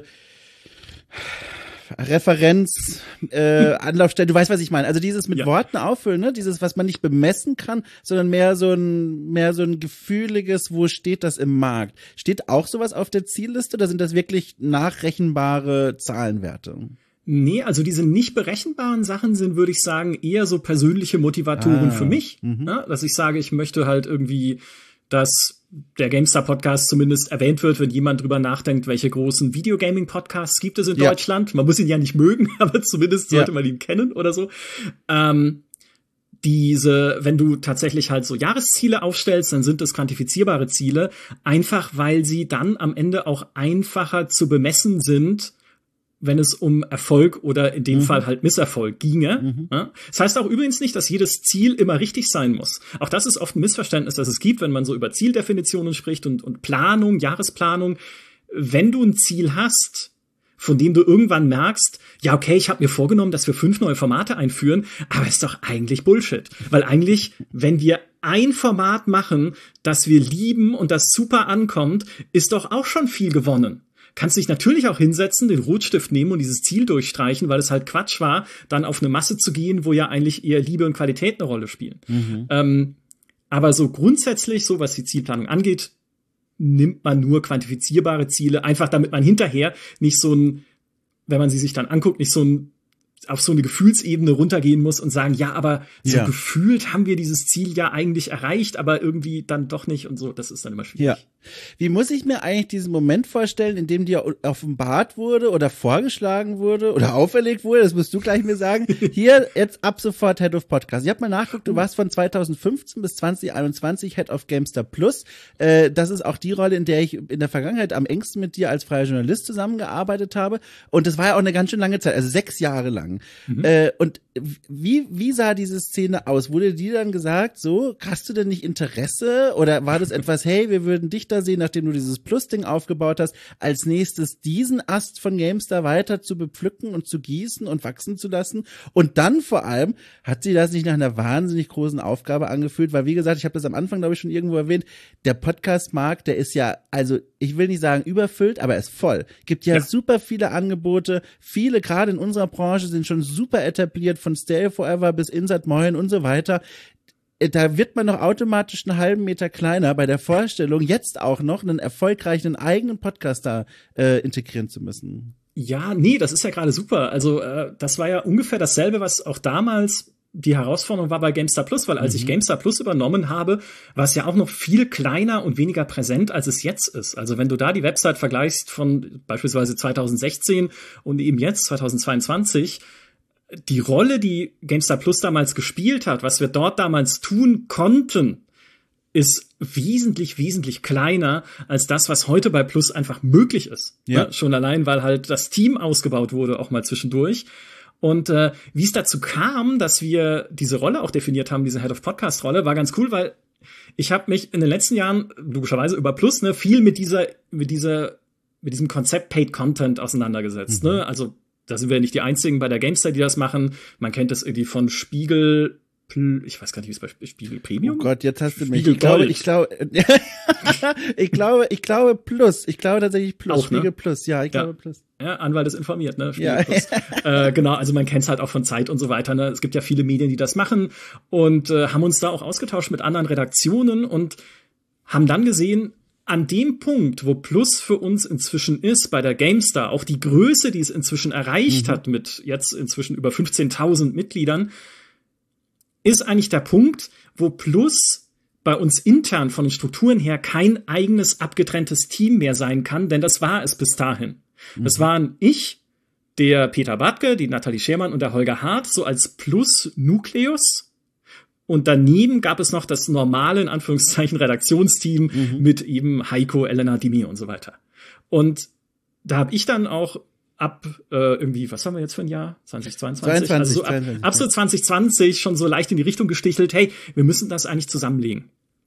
Speaker 1: Referenz, Anlaufstelle, du weißt, was ich meine. Also dieses mit Worten auffüllen, ne? Dieses, was man nicht bemessen kann, sondern mehr so ein gefühliges, wo steht das im Markt? Steht auch sowas auf der Zielliste oder sind das wirklich nachrechenbare Zahlenwerte?
Speaker 2: Nee, also diese nicht berechenbaren Sachen sind, würde ich sagen, eher so persönliche Motivatoren für mich. Ne? Dass ich sage, ich möchte halt irgendwie, dass der GameStar-Podcast zumindest erwähnt wird, wenn jemand drüber nachdenkt, welche großen Videogaming-Podcasts gibt es in Deutschland. Man muss ihn ja nicht mögen, aber zumindest sollte man ihn kennen oder so. Wenn du tatsächlich halt so Jahresziele aufstellst, dann sind das quantifizierbare Ziele, einfach weil sie dann am Ende auch einfacher zu bemessen sind, wenn es um Erfolg oder in dem Fall halt Misserfolg ginge. Das heißt auch übrigens nicht, dass jedes Ziel immer richtig sein muss. Auch das ist oft ein Missverständnis, das es gibt, wenn man so über Zieldefinitionen spricht und Planung, Jahresplanung. Wenn du ein Ziel hast, von dem du irgendwann merkst, ja, okay, ich habe mir vorgenommen, dass wir 5 neue Formate einführen, aber ist doch eigentlich Bullshit. Weil eigentlich, wenn wir ein Format machen, das wir lieben und das super ankommt, ist doch auch schon viel gewonnen. Kannst dich natürlich auch hinsetzen, den Rotstift nehmen und dieses Ziel durchstreichen, weil es halt Quatsch war, dann auf eine Masse zu gehen, wo ja eigentlich eher Liebe und Qualität eine Rolle spielen. Aber so grundsätzlich, so was die Zielplanung angeht, nimmt man nur quantifizierbare Ziele, einfach damit man hinterher nicht so ein, wenn man sie sich dann anguckt, nicht so ein auf so eine Gefühlsebene runtergehen muss und sagen, ja, aber so gefühlt haben wir dieses Ziel ja eigentlich erreicht, aber irgendwie dann doch nicht und so, das ist dann immer schwierig.
Speaker 1: Ja. Wie muss ich mir eigentlich diesen Moment vorstellen, in dem dir offenbart wurde oder vorgeschlagen wurde oder auferlegt wurde, das musst du gleich mir sagen, hier jetzt ab sofort Head of Podcast. Ich habe mal nachgeguckt, du warst von 2015 bis 2021 Head of Gamestar Plus. Das ist auch die Rolle, in der ich in der Vergangenheit am engsten mit dir als freier Journalist zusammengearbeitet habe und das war ja auch eine ganz schön lange Zeit, also 6 Jahre lang. Und wie sah diese Szene aus? Wurde dir dann gesagt, so, hast du denn nicht Interesse? Oder war das etwas, hey, wir würden dich da sehen, nachdem du dieses Plus-Ding aufgebaut hast, als nächstes diesen Ast von GameStar weiter zu bepflücken und zu gießen und wachsen zu lassen? Und dann vor allem, hat sie das nicht nach einer wahnsinnig großen Aufgabe angefühlt? Weil, wie gesagt, ich habe das am Anfang, glaube ich, schon irgendwo erwähnt, der Podcast-Markt, der ist ja, also ich will nicht sagen überfüllt, aber er ist voll. Gibt ja super viele Angebote. Viele, gerade in unserer Branche, sind schon super etabliert, von Stay Forever bis Insert Moin und so weiter. Da wird man noch automatisch einen halben Meter kleiner bei der Vorstellung, jetzt auch noch einen erfolgreichen eigenen Podcast da integrieren zu müssen.
Speaker 2: Ja, nee, das ist ja gerade super. Also das war ja ungefähr dasselbe, was auch damals die Herausforderung war bei GameStar Plus, weil als ich GameStar Plus übernommen habe, war es ja auch noch viel kleiner und weniger präsent, als es jetzt ist. Also wenn du da die Website vergleichst von beispielsweise 2016 und eben jetzt 2022, die Rolle, die GameStar Plus damals gespielt hat, was wir dort damals tun konnten, ist wesentlich, wesentlich kleiner als das, was heute bei Plus einfach möglich ist. Ja. Schon allein, weil halt das Team ausgebaut wurde, auch mal zwischendurch. Und wie es dazu kam, dass wir diese Rolle auch definiert haben, diese Head-of-Podcast-Rolle, war ganz cool, weil ich habe mich in den letzten Jahren, logischerweise über Plus, viel mit diesem Konzept Paid Content auseinandergesetzt. Also da sind wir nicht die Einzigen bei der GameStar, die das machen. Man kennt das irgendwie von Spiegel, ich weiß gar nicht, wie es bei Spiegel Premium.
Speaker 1: Oh Gott, jetzt hast du mich.
Speaker 2: Spiegel Gold.
Speaker 1: Ich glaube Plus. Ich glaube tatsächlich Plus.
Speaker 2: Auch, ne?
Speaker 1: Spiegel Plus. Ja, ich glaube Plus.
Speaker 2: Ja, Anwalt ist informiert, ne? Spiegel
Speaker 1: Ja.
Speaker 2: Plus. Genau, also man kennt es halt auch von Zeit und so weiter. Ne? Es gibt ja viele Medien, die das machen und haben uns da auch ausgetauscht mit anderen Redaktionen und haben dann gesehen, an dem Punkt, wo Plus für uns inzwischen ist, bei der GameStar, auch die Größe, die es inzwischen erreicht hat, mit jetzt inzwischen über 15.000 Mitgliedern, ist eigentlich der Punkt, wo Plus bei uns intern von den Strukturen her kein eigenes abgetrenntes Team mehr sein kann, denn das war es bis dahin. Das waren ich, der Peter Bartke, die Nathalie Schermann und der Holger Hart, so als Plus-Nukleus. Und daneben gab es noch das normale, in Anführungszeichen, Redaktionsteam mit eben Heiko, Elena, Dimi und so weiter. Und da habe ich dann auch ab irgendwie, was haben wir jetzt für ein Jahr? 2022? Also so ab so 2020 schon so leicht in die Richtung gestichelt, hey, wir müssen das eigentlich zusammenlegen.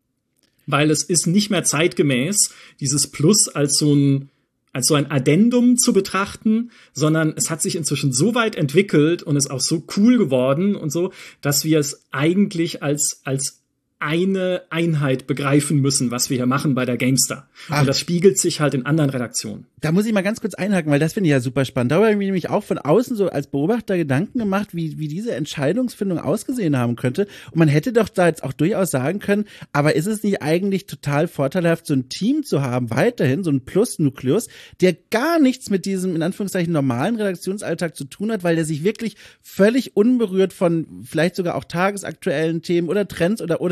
Speaker 2: Weil es ist nicht mehr zeitgemäß, dieses Plus als so ein Addendum zu betrachten, sondern es hat sich inzwischen so weit entwickelt und ist auch so cool geworden und so, dass wir es eigentlich als eine Einheit begreifen müssen, was wir hier machen bei der GameStar. Und das spiegelt sich halt in anderen Redaktionen.
Speaker 1: Da muss ich mal ganz kurz einhaken, weil das finde ich ja super spannend. Da habe ich mir nämlich auch von außen so als Beobachter Gedanken gemacht, wie diese Entscheidungsfindung ausgesehen haben könnte. Und man hätte doch da jetzt auch durchaus sagen können, aber ist es nicht eigentlich total vorteilhaft, so ein Team zu haben, weiterhin, so ein Plus-Nukleus, der gar nichts mit diesem, in Anführungszeichen, normalen Redaktionsalltag zu tun hat, weil der sich wirklich völlig unberührt von vielleicht sogar auch tagesaktuellen Themen oder Trends oder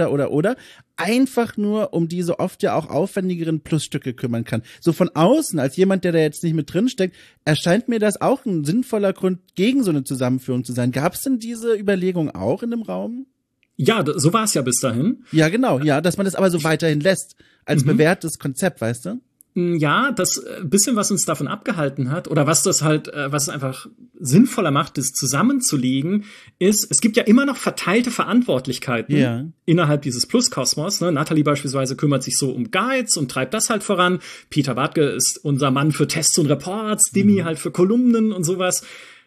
Speaker 1: einfach nur um diese oft ja auch aufwendigeren Plusstücke kümmern kann. So von außen, als jemand, der da jetzt nicht mit drin steckt, erscheint mir das auch ein sinnvoller Grund, gegen so eine Zusammenführung zu sein. Gab es denn diese Überlegung auch in dem Raum?
Speaker 2: Ja, so war es ja bis dahin.
Speaker 1: Ja, genau, ja, dass man das aber so weiterhin lässt, als bewährtes Konzept, weißt du?
Speaker 2: Ja, das bisschen, was uns davon abgehalten hat, oder was das halt, was es einfach sinnvoller macht, das zusammenzulegen, ist, es gibt ja immer noch verteilte Verantwortlichkeiten innerhalb dieses Plus-Kosmos. Ne? Nathalie beispielsweise kümmert sich so um Guides und treibt das halt voran. Peter Bartke ist unser Mann für Tests und Reports, Dimi halt für Kolumnen und sowas.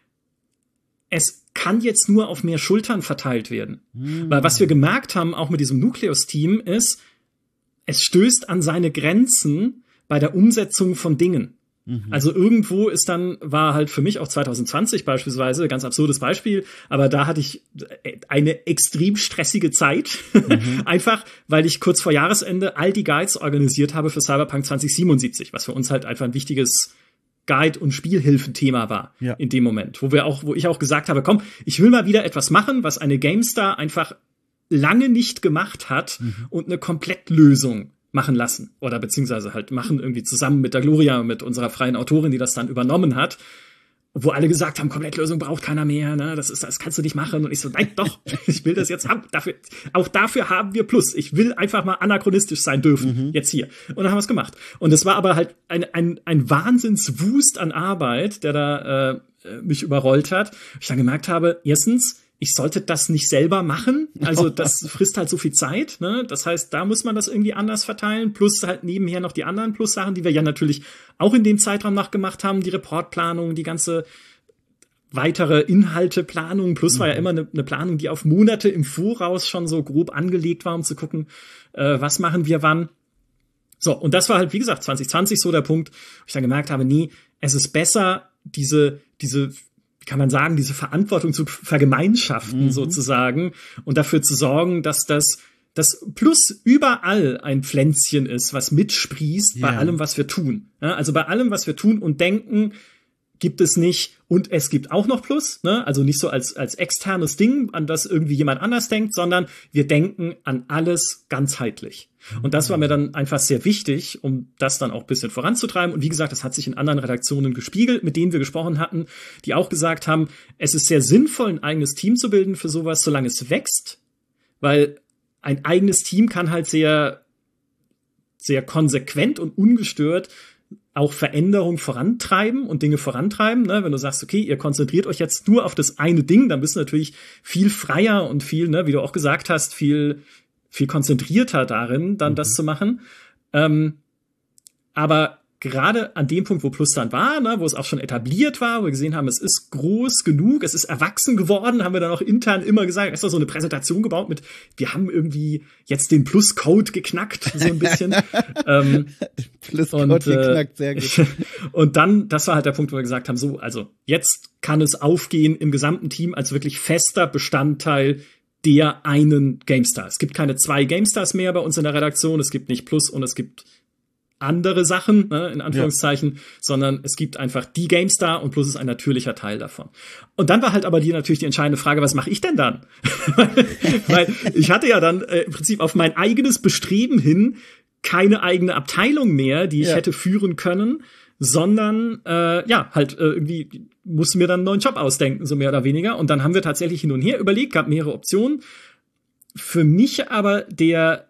Speaker 2: Es kann jetzt nur auf mehr Schultern verteilt werden. Weil was wir gemerkt haben, auch mit diesem Nukleus-Team, ist, es stößt an seine Grenzen bei der Umsetzung von Dingen. Also irgendwo war halt für mich auch 2020 beispielsweise, ganz absurdes Beispiel, aber da hatte ich eine extrem stressige Zeit. Einfach, weil ich kurz vor Jahresende all die Guides organisiert habe für Cyberpunk 2077, was für uns halt einfach ein wichtiges Guide- und Spielhilfenthema war in dem Moment, wo ich auch gesagt habe, komm, ich will mal wieder etwas machen, was eine GameStar einfach lange nicht gemacht hat und eine Komplettlösung machen lassen oder beziehungsweise halt machen irgendwie zusammen mit der Gloria, mit unserer freien Autorin, die das dann übernommen hat, wo alle gesagt haben, Komplettlösung braucht keiner mehr, ne, das kannst du nicht machen. Und ich so, nein, doch, ich will das jetzt haben. Dafür haben wir Plus. Ich will einfach mal anachronistisch sein dürfen, jetzt hier. Und dann haben wir es gemacht. Und es war aber halt ein Wahnsinnswust an Arbeit, der da mich überrollt hat. Ich dann gemerkt habe, erstens, ich sollte das nicht selber machen. Also das frisst halt so viel Zeit. Ne? Das heißt, da muss man das irgendwie anders verteilen. Plus halt nebenher noch die anderen Plus-Sachen, die wir ja natürlich auch in dem Zeitraum nachgemacht haben. Die Reportplanung, die ganze weitere Inhalteplanung. Plus war ja immer eine Planung, die auf Monate im Voraus schon so grob angelegt war, um zu gucken, was machen wir wann. So, und das war halt, wie gesagt, 2020 so der Punkt, wo ich dann gemerkt habe, nee, es ist besser, diese wie kann man sagen, diese Verantwortung zu vergemeinschaften sozusagen und dafür zu sorgen, dass das Plus überall ein Pflänzchen ist, was mitsprießt bei allem, was wir tun. Ja, also bei allem, was wir tun und denken, gibt es nicht und es gibt auch noch Plus, ne? Also nicht so als externes Ding, an das irgendwie jemand anders denkt, sondern wir denken an alles ganzheitlich. Und das war mir dann einfach sehr wichtig, um das dann auch ein bisschen voranzutreiben. Und wie gesagt, das hat sich in anderen Redaktionen gespiegelt, mit denen wir gesprochen hatten, die auch gesagt haben, es ist sehr sinnvoll, ein eigenes Team zu bilden für sowas, solange es wächst, weil ein eigenes Team kann halt sehr, sehr konsequent und ungestört auch Veränderung vorantreiben und Dinge vorantreiben. Ne? Wenn du sagst, okay, ihr konzentriert euch jetzt nur auf das eine Ding, dann bist du natürlich viel freier und viel, ne, wie du auch gesagt hast, viel konzentrierter darin, dann das zu machen. Aber gerade an dem Punkt, wo Plus dann war, ne, wo es auch schon etabliert war, wo wir gesehen haben, es ist groß genug, es ist erwachsen geworden, haben wir dann auch intern immer gesagt, ist doch so eine Präsentation gebaut mit, wir haben irgendwie jetzt den Plus-Code geknackt, so ein bisschen.
Speaker 1: Plus-Code geknackt, sehr gut.
Speaker 2: Und dann, das war halt der Punkt, wo wir gesagt haben, so, also jetzt kann es aufgehen im gesamten Team als wirklich fester Bestandteil der einen GameStar. Es gibt keine 2 GameStars mehr bei uns in der Redaktion, es gibt nicht Plus und es gibt andere Sachen, ne, in Anführungszeichen, sondern es gibt einfach die GameStar und Plus ist ein natürlicher Teil davon. Und dann war halt aber natürlich die entscheidende Frage, was mache ich denn dann? Weil ich hatte ja dann im Prinzip auf mein eigenes Bestreben hin keine eigene Abteilung mehr, die ich hätte führen können, sondern irgendwie musste mir dann einen neuen Job ausdenken, so mehr oder weniger. Und dann haben wir tatsächlich hin und her überlegt, gab mehrere Optionen. Für mich aber der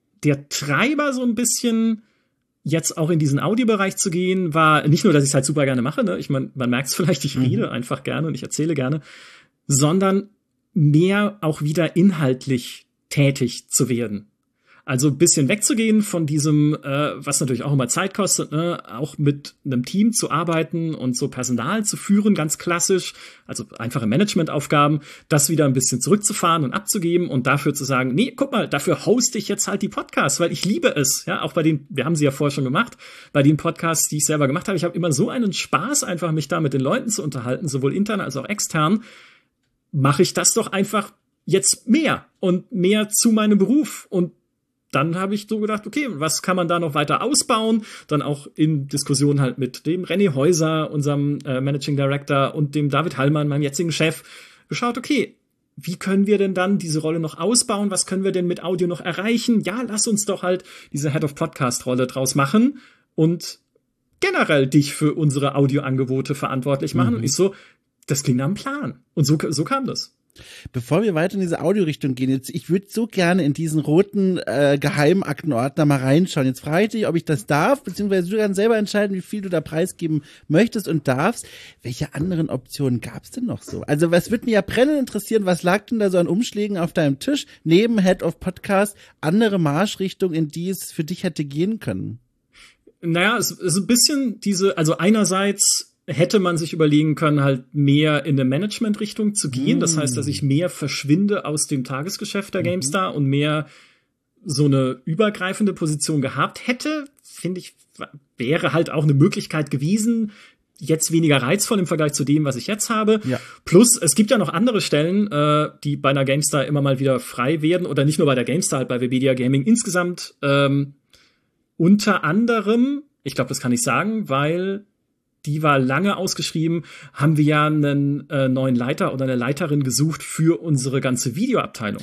Speaker 2: Treiber so ein bisschen jetzt auch in diesen Audiobereich zu gehen, war nicht nur, dass ich es halt super gerne mache, ne? Ich meine, man merkt es vielleicht, ich rede einfach gerne und ich erzähle gerne, sondern mehr auch wieder inhaltlich tätig zu werden. Also ein bisschen wegzugehen von diesem, was natürlich auch immer Zeit kostet, ne, auch mit einem Team zu arbeiten und so Personal zu führen, ganz klassisch, also einfache Managementaufgaben, das wieder ein bisschen zurückzufahren und abzugeben und dafür zu sagen, nee, guck mal, dafür hoste ich jetzt halt die Podcasts, weil ich liebe es, ja, auch bei den, wir haben sie ja vorher schon gemacht, bei den Podcasts, die ich selber gemacht habe, ich habe immer so einen Spaß, einfach mich da mit den Leuten zu unterhalten, sowohl intern als auch extern, mache ich das doch einfach jetzt mehr und mehr zu meinem Beruf. Und dann habe ich so gedacht, okay, was kann man da noch weiter ausbauen? Dann auch in Diskussion halt mit dem René Häuser, unserem Managing Director, und dem David Hallmann, meinem jetzigen Chef, geschaut, okay, wie können wir denn dann diese Rolle noch ausbauen? Was können wir denn mit Audio noch erreichen? Ja, lass uns doch halt diese Head of Podcast Rolle draus machen und generell dich für unsere Audioangebote verantwortlich machen. Und ich so, das klingt nach einem Plan. Und so kam das.
Speaker 1: Bevor wir weiter in diese Audiorichtung gehen, jetzt, ich würde so gerne in diesen roten Geheimaktenordner mal reinschauen. Jetzt frage ich dich, ob ich das darf, beziehungsweise du kannst selber entscheiden, wie viel du da preisgeben möchtest und darfst. Welche anderen Optionen gab es denn noch so? Also was würde mich ja brennend interessieren, was lag denn da so an Umschlägen auf deinem Tisch, neben Head of Podcast, andere Marschrichtungen, in die es für dich hätte gehen können?
Speaker 2: Naja, es ist ein bisschen also einerseits hätte man sich überlegen können, halt mehr in eine Management-Richtung zu gehen. Das heißt, dass ich mehr verschwinde aus dem Tagesgeschäft der GameStar und mehr so eine übergreifende Position gehabt hätte, finde ich, wäre halt auch eine Möglichkeit gewesen. Jetzt weniger reizvoll im Vergleich zu dem, was ich jetzt habe. Ja. Plus, es gibt ja noch andere Stellen, die bei einer GameStar immer mal wieder frei werden. Oder nicht nur bei der GameStar, halt bei Webedia Gaming insgesamt. Unter anderem, ich glaube, das kann ich sagen, weil die war lange ausgeschrieben, haben wir ja einen neuen Leiter oder eine Leiterin gesucht für unsere ganze Videoabteilung.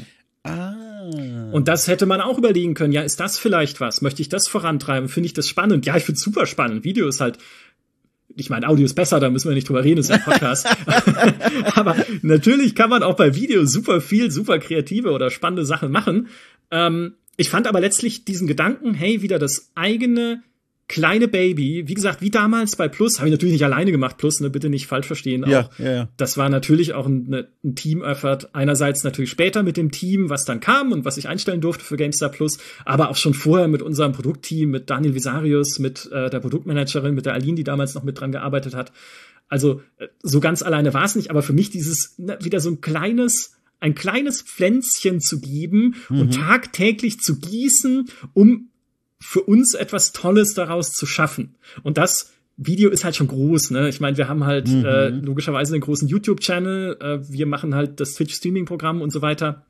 Speaker 2: Und das hätte man auch überlegen können. Ja, ist das vielleicht was? Möchte ich das vorantreiben? Finde ich das spannend? Ja, ich finde es super spannend. Video ist halt, ich meine, Audio ist besser, da müssen wir nicht drüber reden, ist ja ein Podcast. Aber natürlich kann man auch bei Video super viel, super kreative oder spannende Sachen machen. Ich fand aber letztlich diesen Gedanken, hey, wieder das eigene kleine Baby, wie gesagt, wie damals bei Plus, habe ich natürlich nicht alleine gemacht, Plus, ne, bitte nicht falsch verstehen.
Speaker 1: Ja.
Speaker 2: Das war natürlich auch ein Team-Effort, einerseits natürlich später mit dem Team, was dann kam und was ich einstellen durfte für GameStar Plus, aber auch schon vorher mit unserem Produktteam, mit Daniel Visarius, mit der Produktmanagerin, mit der Aline, die damals noch mit dran gearbeitet hat. Also so ganz alleine war es nicht, aber für mich dieses wieder so ein kleines Pflänzchen zu geben und tagtäglich zu gießen, um für uns etwas Tolles daraus zu schaffen. Und das Video ist halt schon groß, ne? Ich meine, wir haben halt logischerweise einen großen YouTube-Channel, wir machen halt das Twitch-Streaming-Programm und so weiter.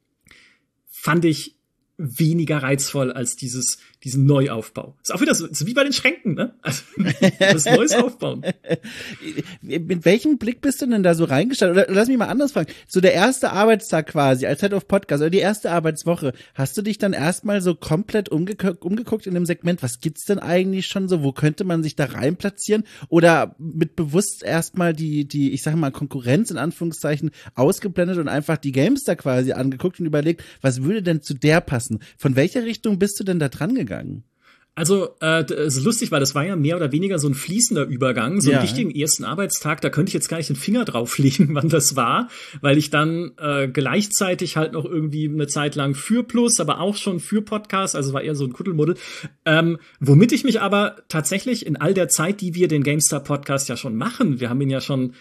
Speaker 2: Fand ich weniger reizvoll als diesen Neuaufbau. Ist auch wieder so, ist wie bei den Schränken, ne? Also, das Neues aufbauen.
Speaker 1: Mit welchem Blick bist du denn da so reingestartet? Oder lass mich mal anders fragen. So der erste Arbeitstag quasi als Head of Podcast oder die erste Arbeitswoche, hast du dich dann erstmal so komplett umgeguckt in dem Segment, was gibt's denn eigentlich schon so? Wo könnte man sich da rein platzieren? Oder mit bewusst erstmal die, ich sag mal, Konkurrenz in Anführungszeichen ausgeblendet und einfach die GameStar quasi angeguckt und überlegt, was würde denn zu der passen? Von welcher Richtung bist du denn da dran gegangen?
Speaker 2: Also, es ist lustig, weil das war ja mehr oder weniger so ein fließender Übergang, so einen richtigen ersten Arbeitstag, da könnte ich jetzt gar nicht den Finger drauflegen, wann das war, weil ich dann gleichzeitig halt noch irgendwie eine Zeit lang für Plus, aber auch schon für Podcast, also war eher so ein Kuddelmuddel, womit ich mich aber tatsächlich in all der Zeit, die wir den GameStar-Podcast ja schon machen, wir haben ihn ja schon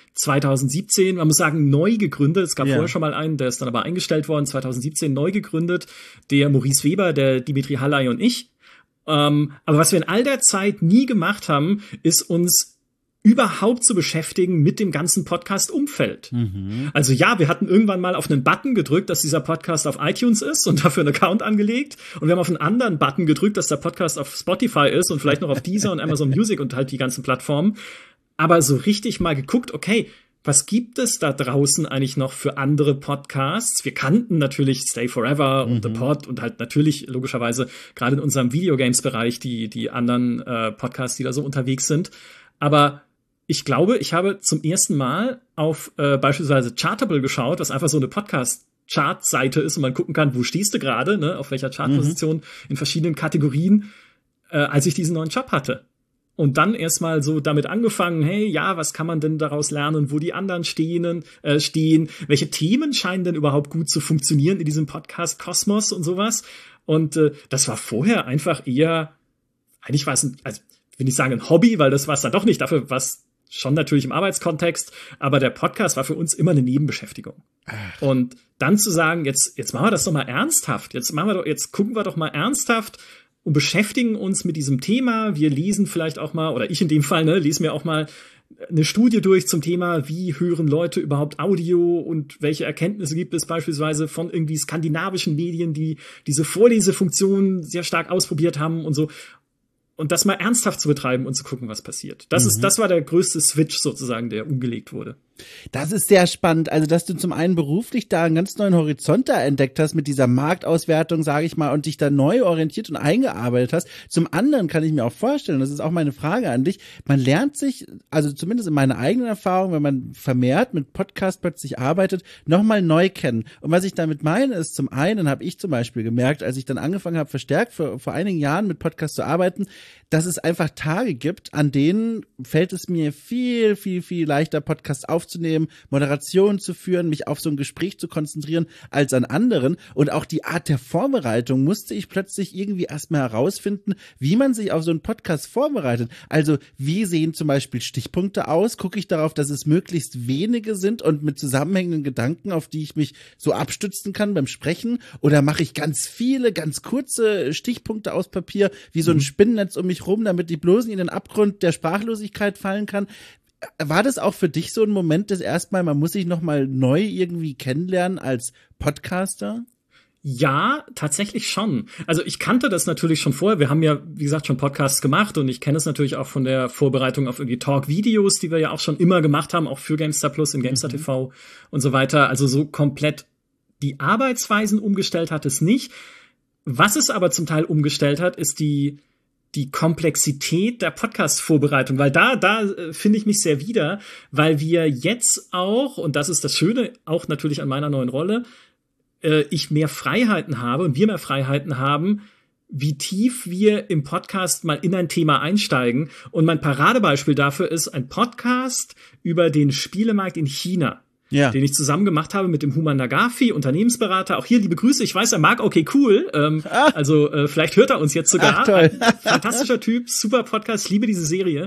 Speaker 2: 2017, man muss sagen, neu gegründet, es gab vorher schon mal einen, der ist dann aber eingestellt worden, 2017 neu gegründet, der Maurice Weber, der Dimitri Hallay und ich. Aber was wir in all der Zeit nie gemacht haben, ist uns überhaupt zu beschäftigen mit dem ganzen Podcast-Umfeld. Also ja, wir hatten irgendwann mal auf einen Button gedrückt, dass dieser Podcast auf iTunes ist und dafür einen Account angelegt. Und wir haben auf einen anderen Button gedrückt, dass der Podcast auf Spotify ist und vielleicht noch auf Deezer und Amazon Music und halt die ganzen Plattformen. Aber so richtig mal geguckt, okay, was gibt es da draußen eigentlich noch für andere Podcasts? Wir kannten natürlich Stay Forever und The Pod und halt natürlich logischerweise gerade in unserem Videogames-Bereich die anderen Podcasts, die da so unterwegs sind. Aber ich glaube, ich habe zum ersten Mal auf beispielsweise Chartable geschaut, was einfach so eine Podcast-Chart-Seite ist und man gucken kann, wo stehst du gerade, ne, auf welcher Chartposition in verschiedenen Kategorien, als ich diesen neuen Job hatte. Und dann erstmal so damit angefangen, hey, ja, was kann man denn daraus lernen, wo die anderen stehen, welche Themen scheinen denn überhaupt gut zu funktionieren in diesem Podcast-Kosmos und sowas. Und das war vorher einfach eher, eigentlich war es, also ich will nicht sagen ein Hobby, weil das war es dann doch nicht, dafür war es schon natürlich im Arbeitskontext, aber der Podcast war für uns immer eine Nebenbeschäftigung. Ach. Und dann zu sagen, jetzt machen wir das doch mal ernsthaft, jetzt gucken wir doch mal ernsthaft und beschäftigen uns mit diesem Thema. Wir lesen vielleicht auch mal, oder ich in dem Fall, lese mir auch mal eine Studie durch zum Thema, wie hören Leute überhaupt Audio und welche Erkenntnisse gibt es beispielsweise von irgendwie skandinavischen Medien, die diese Vorlesefunktion sehr stark ausprobiert haben und so. Und das mal ernsthaft zu betreiben und zu gucken, was passiert. Das war der größte Switch sozusagen, der umgelegt wurde.
Speaker 1: Das ist sehr spannend. Also, dass du zum einen beruflich da einen ganz neuen Horizont da entdeckt hast mit dieser Marktauswertung, sage ich mal, und dich da neu orientiert und eingearbeitet hast. Zum anderen kann ich mir auch vorstellen, das ist auch meine Frage an dich, man lernt sich, also zumindest in meiner eigenen Erfahrung, wenn man vermehrt mit Podcast plötzlich arbeitet, nochmal neu kennen. Und was ich damit meine, ist zum einen, habe ich zum Beispiel gemerkt, als ich dann angefangen habe, verstärkt vor einigen Jahren mit Podcast zu arbeiten, dass es einfach Tage gibt, an denen fällt es mir viel, viel, viel leichter, Podcasts aufzunehmen, Moderation zu führen, mich auf so ein Gespräch zu konzentrieren, als an anderen. Und auch die Art der Vorbereitung musste ich plötzlich irgendwie erstmal herausfinden, wie man sich auf so einen Podcast vorbereitet. Also, wie sehen zum Beispiel Stichpunkte aus? Gucke ich darauf, dass es möglichst wenige sind und mit zusammenhängenden Gedanken, auf die ich mich so abstützen kann beim Sprechen? Oder mache ich ganz viele, ganz kurze Stichpunkte aus Papier, wie so ein Spinnennetz um mich rum, damit ich bloß in den Abgrund der Sprachlosigkeit fallen kann? War das auch für dich so ein Moment, das erstmal, man muss sich nochmal neu irgendwie kennenlernen als Podcaster?
Speaker 2: Ja, tatsächlich schon. Also ich kannte das natürlich schon vorher. Wir haben ja, wie gesagt, schon Podcasts gemacht und ich kenne es natürlich auch von der Vorbereitung auf irgendwie Talk-Videos, die wir ja auch schon immer gemacht haben, auch für GameStar Plus in GameStar TV und so weiter. Also so komplett die Arbeitsweisen umgestellt hat es nicht. Was es aber zum Teil umgestellt hat, ist die Komplexität der Podcast-Vorbereitung, weil da finde ich mich sehr wieder, weil wir jetzt auch, und das ist das Schöne, auch natürlich an meiner neuen Rolle, ich mehr Freiheiten habe und wir mehr Freiheiten haben, wie tief wir im Podcast mal in ein Thema einsteigen. Und mein Paradebeispiel dafür ist ein Podcast über den Spielemarkt in China. Ja. Den ich zusammen gemacht habe mit dem Human Nagafi, Unternehmensberater. Auch hier liebe Grüße. Ich weiß, er mag okay cool. Vielleicht hört er uns jetzt sogar. Ach, toll. Fantastischer Typ, super Podcast, liebe diese Serie.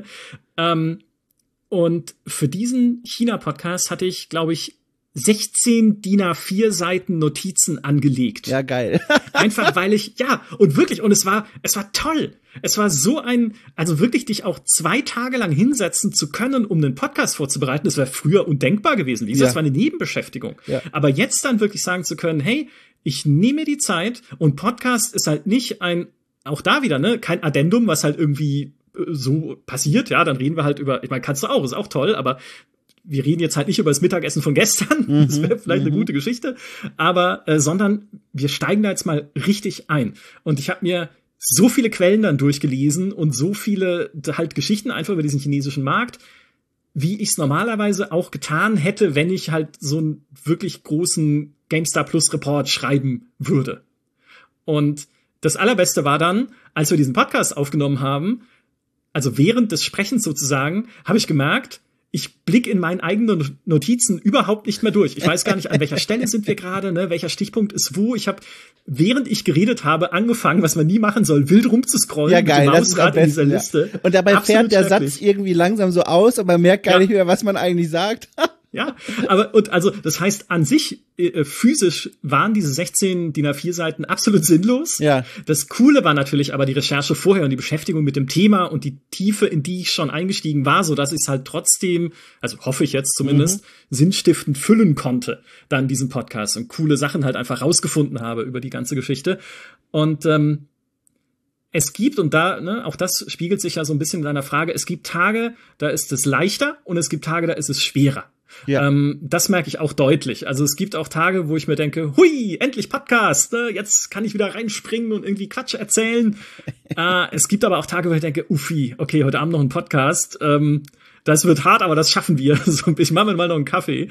Speaker 2: Und für diesen China-Podcast hatte ich, glaube ich, 16 DIN A4 Seiten Notizen angelegt.
Speaker 1: Ja, geil.
Speaker 2: Einfach weil und es war toll. Es war so also wirklich dich auch 2 Tage lang hinsetzen zu können, um einen Podcast vorzubereiten. Das wäre früher undenkbar gewesen. Das war eine Nebenbeschäftigung. Ja. Aber jetzt dann wirklich sagen zu können, hey, ich nehme mir die Zeit und Podcast ist halt nicht auch da wieder, kein Addendum, was halt irgendwie so passiert. Ja, dann reden wir halt über, ich meine, kannst du auch, ist auch toll, aber wir reden jetzt halt nicht über das Mittagessen von gestern, das wäre vielleicht eine gute Geschichte, aber sondern wir steigen da jetzt mal richtig ein. Und ich habe mir so viele Quellen dann durchgelesen und so viele halt Geschichten einfach über diesen chinesischen Markt, wie ich es normalerweise auch getan hätte, wenn ich halt so einen wirklich großen GameStar Plus Report schreiben würde. Und das Allerbeste war dann, als wir diesen Podcast aufgenommen haben, also während des Sprechens sozusagen, habe ich gemerkt, ich blicke in meinen eigenen Notizen überhaupt nicht mehr durch. Ich weiß gar nicht, an welcher Stelle sind wir gerade, ne? Welcher Stichpunkt ist wo. Ich habe, während ich geredet habe, angefangen, was man nie machen soll, wild rumzuscrollen.
Speaker 1: Ja, geil,
Speaker 2: mit dem
Speaker 1: das ist am
Speaker 2: Mausrad in dieser
Speaker 1: besten,
Speaker 2: Liste.
Speaker 1: Ja. Und dabei
Speaker 2: Absolut
Speaker 1: fährt der
Speaker 2: schrecklich.
Speaker 1: Satz irgendwie langsam so aus, und man merkt gar nicht mehr, was man eigentlich sagt.
Speaker 2: Ja, aber und also das heißt an sich physisch waren diese 16 DIN A4 Seiten absolut sinnlos.
Speaker 1: Ja.
Speaker 2: Das Coole war natürlich aber die Recherche vorher und die Beschäftigung mit dem Thema und die Tiefe, in die ich schon eingestiegen war, so dass ich es halt trotzdem, also hoffe ich jetzt zumindest, sinnstiftend füllen konnte, dann diesen Podcast und coole Sachen halt einfach rausgefunden habe über die ganze Geschichte. Und es gibt, und da, ne, auch das spiegelt sich ja so ein bisschen in deiner Frage, es gibt Tage, da ist es leichter und es gibt Tage, da ist es schwerer.
Speaker 1: Ja.
Speaker 2: Das merke ich auch deutlich. Also es gibt auch Tage, wo ich mir denke, hui, endlich Podcast, ne? Jetzt kann ich wieder reinspringen und irgendwie Quatsch erzählen. Es gibt aber auch Tage, wo ich denke, uffi, okay, heute Abend noch ein Podcast. Das wird hart, aber das schaffen wir. So, ich mache mir mal noch einen Kaffee.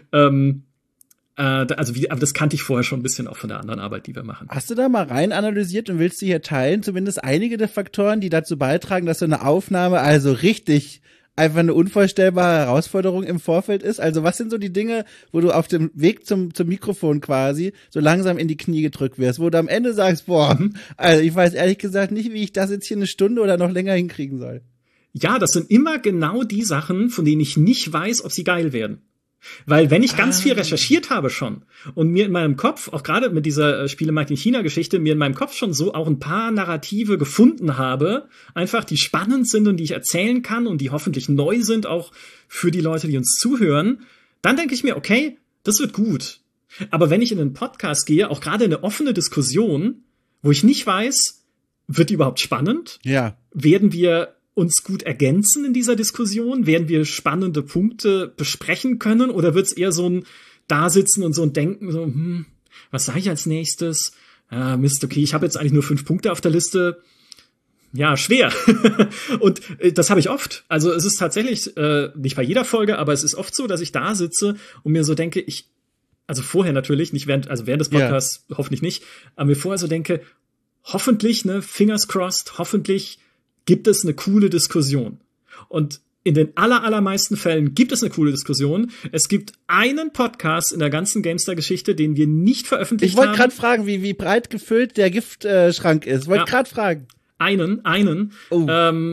Speaker 2: Aber das kannte ich vorher schon ein bisschen auch von der anderen Arbeit, die wir machen.
Speaker 1: Hast du da mal rein analysiert und willst du hier teilen, zumindest einige der Faktoren, die dazu beitragen, dass so eine Aufnahme also richtig einfach eine unvorstellbare Herausforderung im Vorfeld ist? Also was sind so die Dinge, wo du auf dem Weg zum Mikrofon quasi so langsam in die Knie gedrückt wirst, wo du am Ende sagst, boah, also ich weiß ehrlich gesagt nicht, wie ich das jetzt hier eine Stunde oder noch länger hinkriegen soll.
Speaker 2: Ja, das sind immer genau die Sachen, von denen ich nicht weiß, ob sie geil werden. Weil wenn ich ganz viel recherchiert habe schon und mir in meinem Kopf, auch gerade mit dieser Spielemarkt in China-Geschichte, mir in meinem Kopf schon so auch ein paar Narrative gefunden habe, einfach die spannend sind und die ich erzählen kann und die hoffentlich neu sind, auch für die Leute, die uns zuhören, dann denke ich mir, okay, das wird gut. Aber wenn ich in einen Podcast gehe, auch gerade in eine offene Diskussion, wo ich nicht weiß, wird die überhaupt spannend?
Speaker 1: Ja.
Speaker 2: Werden wir uns gut ergänzen in dieser Diskussion? Werden wir spannende Punkte besprechen können? Oder wird es eher so ein Dasitzen und so ein Denken, so, was sage ich als nächstes? Mist, okay, ich habe jetzt eigentlich nur 5 Punkte auf der Liste. Ja, schwer. Und das habe ich oft. Also es ist tatsächlich, nicht bei jeder Folge, aber es ist oft so, dass ich da sitze und mir so denke, also vorher natürlich, nicht während des Podcasts, hoffentlich nicht, aber mir vorher so denke, hoffentlich, ne, fingers crossed, hoffentlich gibt es eine coole Diskussion. Und in den allermeisten Fällen gibt es eine coole Diskussion. Es gibt einen Podcast in der ganzen Gamestar-Geschichte, den wir nicht veröffentlicht haben.
Speaker 1: Ich wollte gerade fragen, wie breit gefüllt der Giftschrank ist. Wollte gerade fragen.
Speaker 2: Einen.
Speaker 1: Oh.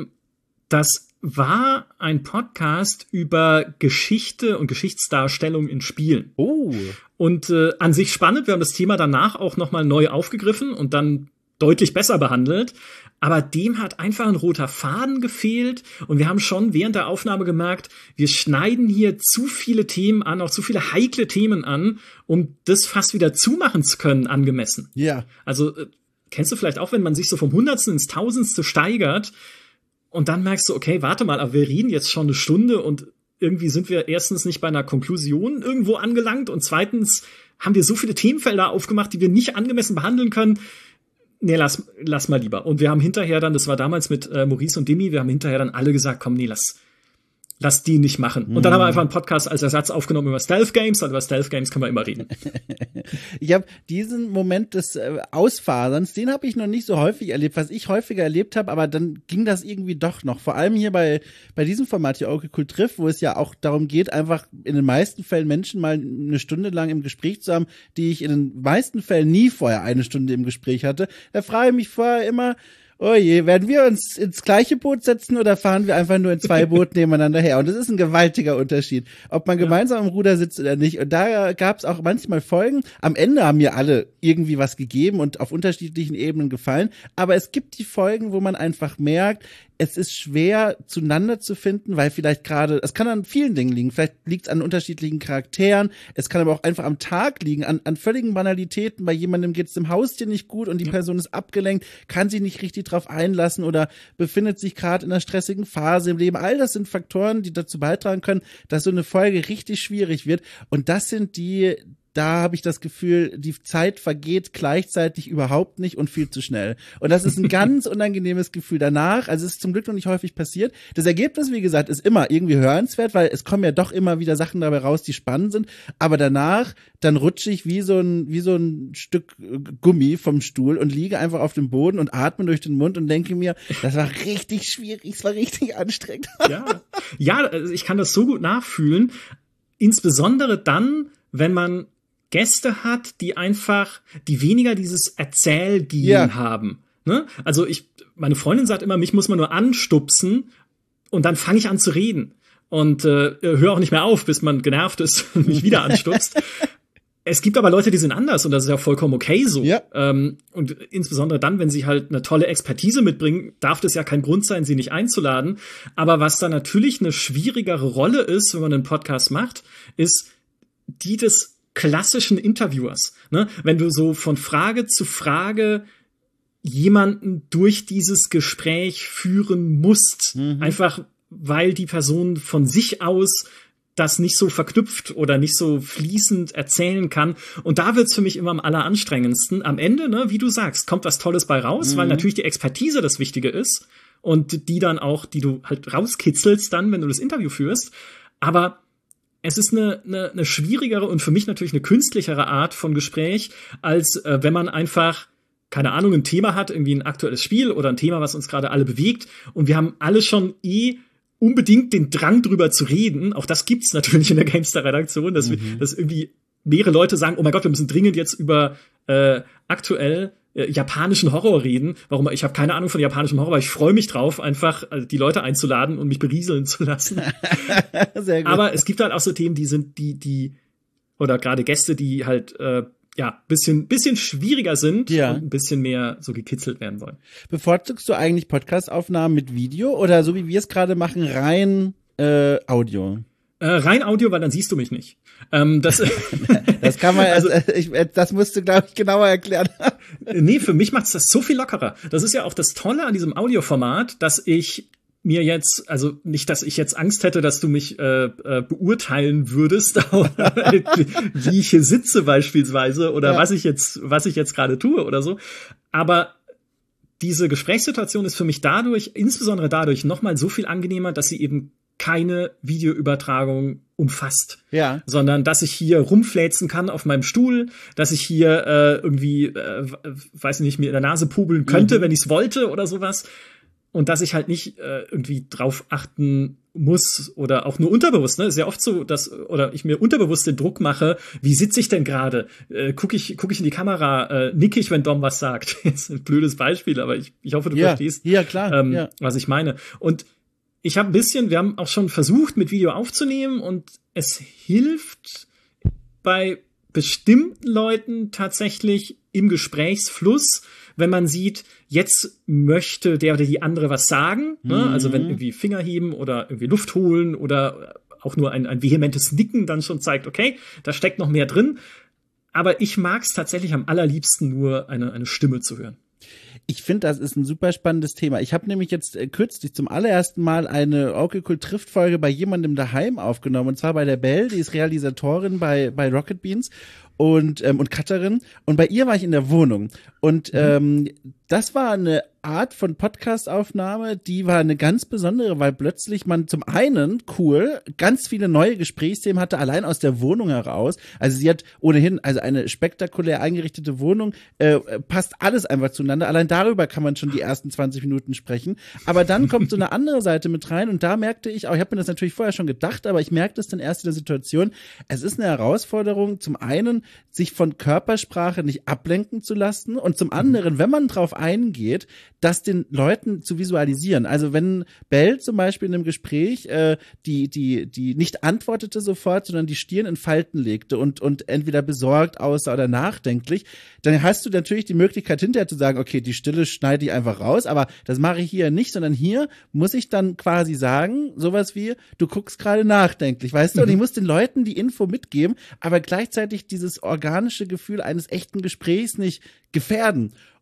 Speaker 2: Das war ein Podcast über Geschichte und Geschichtsdarstellung in Spielen.
Speaker 1: Oh.
Speaker 2: Und an sich spannend. Wir haben das Thema danach auch nochmal neu aufgegriffen und dann deutlich besser behandelt. Aber dem hat einfach ein roter Faden gefehlt. Und wir haben schon während der Aufnahme gemerkt, wir schneiden hier zu viele Themen an, auch zu viele heikle Themen an, um das fast wieder zumachen zu können, angemessen.
Speaker 1: Ja.
Speaker 2: Also kennst du vielleicht auch, wenn man sich so vom Hundertsten ins Tausendste steigert und dann merkst du, okay, warte mal, aber wir reden jetzt schon eine Stunde und irgendwie sind wir erstens nicht bei einer Konklusion irgendwo angelangt und zweitens haben wir so viele Themenfelder aufgemacht, die wir nicht angemessen behandeln können. Nee, lass mal lieber. Und wir haben hinterher dann, das war damals mit Maurice und Demi, wir haben hinterher dann alle gesagt, komm, nee, lass die nicht machen. Und dann haben wir einfach einen Podcast als Ersatz aufgenommen über Stealth Games, und über Stealth Games können wir immer reden.
Speaker 1: Ich habe diesen Moment des Ausfaserns, den habe ich noch nicht so häufig erlebt, was ich häufiger erlebt habe, aber dann ging das irgendwie doch noch. Vor allem hier bei diesem Format hier, Okay Cool Trifft, wo es ja auch darum geht, einfach in den meisten Fällen Menschen mal eine Stunde lang im Gespräch zu haben, die ich in den meisten Fällen nie vorher eine Stunde im Gespräch hatte. Da frage ich mich vorher immer, oh je, werden wir uns ins gleiche Boot setzen oder fahren wir einfach nur in 2 Booten nebeneinander her? Und das ist ein gewaltiger Unterschied, ob man gemeinsam im Ruder sitzt oder nicht. Und da gab es auch manchmal Folgen. Am Ende haben mir alle irgendwie was gegeben und auf unterschiedlichen Ebenen gefallen. Aber es gibt die Folgen, wo man einfach merkt, es ist schwer zueinander zu finden, weil vielleicht gerade, es kann an vielen Dingen liegen, vielleicht liegt es an unterschiedlichen Charakteren, es kann aber auch einfach am Tag liegen, an völligen Banalitäten, bei jemandem geht es dem Haustier nicht gut und die Person ist abgelenkt, kann sie nicht richtig drauf einlassen oder befindet sich gerade in einer stressigen Phase im Leben. All das sind Faktoren, die dazu beitragen können, dass so eine Folge richtig schwierig wird und das sind die da habe ich das Gefühl, die Zeit vergeht gleichzeitig überhaupt nicht und viel zu schnell. Und das ist ein ganz unangenehmes Gefühl danach. Also es ist zum Glück noch nicht häufig passiert. Das Ergebnis, wie gesagt, ist immer irgendwie hörenswert, weil es kommen ja doch immer wieder Sachen dabei raus, die spannend sind. Aber danach, dann rutsche ich wie so ein Stück Gummi vom Stuhl und liege einfach auf dem Boden und atme durch den Mund und denke mir, das war richtig schwierig, es war richtig anstrengend.
Speaker 2: Ja, also ich kann das so gut nachfühlen. Insbesondere dann, wenn man Gäste hat, die weniger dieses Erzählgehen haben. Ne? Also meine Freundin sagt immer, mich muss man nur anstupsen und dann fange ich an zu reden. Und höre auch nicht mehr auf, bis man genervt ist und mich wieder anstupst. Es gibt aber Leute, die sind anders und das ist ja vollkommen okay so. Ja. Und insbesondere dann, wenn sie halt eine tolle Expertise mitbringen, darf das ja kein Grund sein, sie nicht einzuladen. Aber was dann natürlich eine schwierigere Rolle ist, wenn man einen Podcast macht, ist die des klassischen Interviewers. Ne? Wenn du so von Frage zu Frage jemanden durch dieses Gespräch führen musst, einfach weil die Person von sich aus das nicht so verknüpft oder nicht so fließend erzählen kann. Und da wird's für mich immer am alleranstrengendsten. Am Ende, ne, wie du sagst, kommt was Tolles bei raus, weil natürlich die Expertise das Wichtige ist und die dann auch, die du halt rauskitzelst dann, wenn du das Interview führst. Aber es ist eine schwierigere und für mich natürlich eine künstlichere Art von Gespräch, als wenn man einfach, keine Ahnung, ein Thema hat, irgendwie ein aktuelles Spiel oder ein Thema, was uns gerade alle bewegt und wir haben alle schon unbedingt den Drang drüber zu reden. Auch das gibt's natürlich in der GameStar-Redaktion, dass dass irgendwie mehrere Leute sagen, oh mein Gott, wir müssen dringend jetzt über aktuell japanischen Horror reden. Warum? Ich habe keine Ahnung von japanischem Horror, aber ich freue mich drauf, einfach die Leute einzuladen und mich berieseln zu lassen. Sehr gut. Aber es gibt halt auch so Themen, die oder gerade Gäste, die halt bisschen schwieriger sind und ein bisschen mehr so gekitzelt werden wollen.
Speaker 1: Bevorzugst du eigentlich Podcast-Aufnahmen mit Video oder so wie wir es gerade machen, rein Audio?
Speaker 2: Rein Audio, weil dann siehst du mich nicht. Das
Speaker 1: kann man, also, das musst du, glaube ich, genauer erklären.
Speaker 2: Nee, für mich macht's das so viel lockerer. Das ist ja auch das Tolle an diesem Audioformat, dass ich mir jetzt, also nicht, dass ich jetzt Angst hätte, dass du mich beurteilen würdest, wie ich hier sitze beispielsweise oder was ich jetzt gerade tue oder so. Aber diese Gesprächssituation ist für mich insbesondere dadurch nochmal so viel angenehmer, dass sie eben keine Videoübertragung umfasst, sondern dass ich hier rumfläzen kann auf meinem Stuhl, dass ich hier weiß nicht, mir in der Nase pubeln könnte, wenn ich es wollte oder sowas. Und dass ich halt nicht irgendwie drauf achten muss oder auch nur unterbewusst, ne? Ist ja oft so, oder ich mir unterbewusst den Druck mache, wie sitze ich denn gerade? Guck ich in die Kamera, nicke ich, wenn Dom was sagt? Jetzt ein blödes Beispiel, aber ich hoffe, du verstehst, was ich meine. Und wir haben auch schon versucht, mit Video aufzunehmen und es hilft bei bestimmten Leuten tatsächlich im Gesprächsfluss, wenn man sieht, jetzt möchte der oder die andere was sagen, ne? Also wenn irgendwie Finger heben oder irgendwie Luft holen oder auch nur ein vehementes Nicken dann schon zeigt, okay, da steckt noch mehr drin. Aber ich mag es tatsächlich am allerliebsten nur eine Stimme zu hören.
Speaker 1: Ich finde, das ist ein super spannendes Thema. Ich habe nämlich jetzt kürzlich zum allerersten Mal eine Okay Cool trifft Folge bei jemandem daheim aufgenommen, und zwar bei der Belle, die ist Realisatorin bei Rocket Beans und Cutterin, und bei ihr war ich in der Wohnung und das war eine Art von Podcast-Aufnahme, die war eine ganz besondere, weil plötzlich man zum einen, ganz viele neue Gesprächsthemen hatte, allein aus der Wohnung heraus. Also sie hat ohnehin, also eine spektakulär eingerichtete Wohnung, passt alles einfach zueinander. Allein darüber kann man schon die ersten 20 Minuten sprechen. Aber dann kommt so eine andere Seite mit rein und da merkte ich auch, ich habe mir das natürlich vorher schon gedacht, aber ich merkte es dann erst in der Situation, es ist eine Herausforderung, zum einen, sich von Körpersprache nicht ablenken zu lassen und zum anderen, wenn man drauf eingeht, das den Leuten zu visualisieren. Also wenn Belle zum Beispiel in einem Gespräch die nicht antwortete sofort, sondern die Stirn in Falten legte und entweder besorgt aussah oder nachdenklich, dann hast du natürlich die Möglichkeit hinterher zu sagen, okay, die Stille schneide ich einfach raus, aber das mache ich hier nicht, sondern hier muss ich dann quasi sagen, sowas wie, du guckst gerade nachdenklich, weißt du? Und ich muss den Leuten die Info mitgeben, aber gleichzeitig dieses organische Gefühl eines echten Gesprächs nicht gefährden.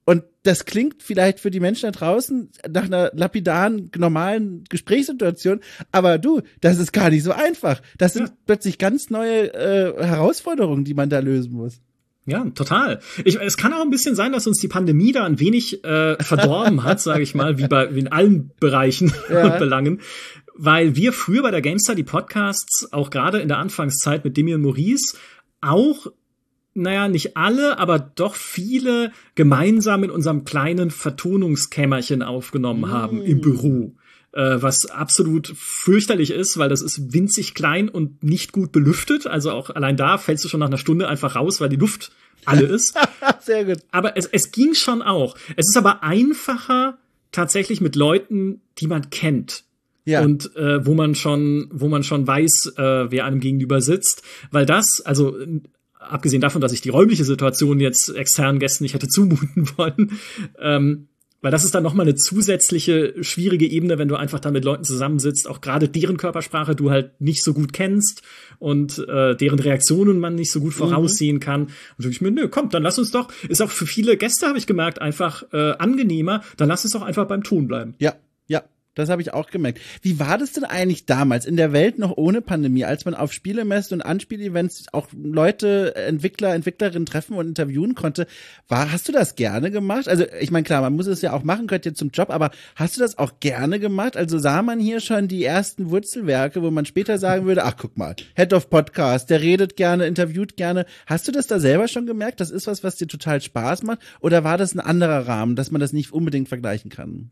Speaker 1: Und das klingt vielleicht für die Menschen da draußen nach einer lapidaren, normalen Gesprächssituation, aber das ist gar nicht so einfach. Das sind plötzlich ganz neue Herausforderungen, die man da lösen muss.
Speaker 2: Ja, total. Es kann auch ein bisschen sein, dass uns die Pandemie da ein wenig verdorben hat, sage ich mal, wie in allen Bereichen und Belangen. Weil wir früher bei der GameStar die Podcasts, auch gerade in der Anfangszeit mit Demi und Maurice, auch, nicht alle, aber doch viele gemeinsam in unserem kleinen Vertonungskämmerchen aufgenommen haben im Büro. Was absolut fürchterlich ist, weil das ist winzig klein und nicht gut belüftet. Also auch allein da fällst du schon nach einer Stunde einfach raus, weil die Luft alle ist.
Speaker 1: Sehr gut.
Speaker 2: Aber es ging schon auch. Es ist aber einfacher tatsächlich mit Leuten, die man kennt. Ja. Und wo man schon weiß, wer einem gegenüber sitzt. Weil das, also abgesehen davon, dass ich die räumliche Situation jetzt externen Gästen nicht hätte zumuten wollen, weil das ist dann nochmal eine zusätzliche schwierige Ebene, wenn du einfach dann mit Leuten zusammensitzt, auch gerade deren Körpersprache du halt nicht so gut kennst und deren Reaktionen man nicht so gut voraussehen kann. Und dann ich mir, komm, dann lass uns doch, ist auch für viele Gäste, habe ich gemerkt, einfach angenehmer, dann lass uns doch einfach beim Ton bleiben.
Speaker 1: Ja. Das habe ich auch gemerkt. Wie war das denn eigentlich damals in der Welt noch ohne Pandemie, als man auf Spielemessen und Anspielevents auch Leute, Entwickler, Entwicklerinnen treffen und interviewen konnte? Hast du das gerne gemacht? Also ich meine, klar, man muss es ja auch machen, gehört ja zum Job, aber hast du das auch gerne gemacht? Also sah man hier schon die ersten Wurzelwerke, wo man später sagen würde, ach guck mal, Head of Podcast, der redet gerne, interviewt gerne. Hast du das da selber schon gemerkt? Das ist was dir total Spaß macht? Oder war das ein anderer Rahmen, dass man das nicht unbedingt vergleichen kann?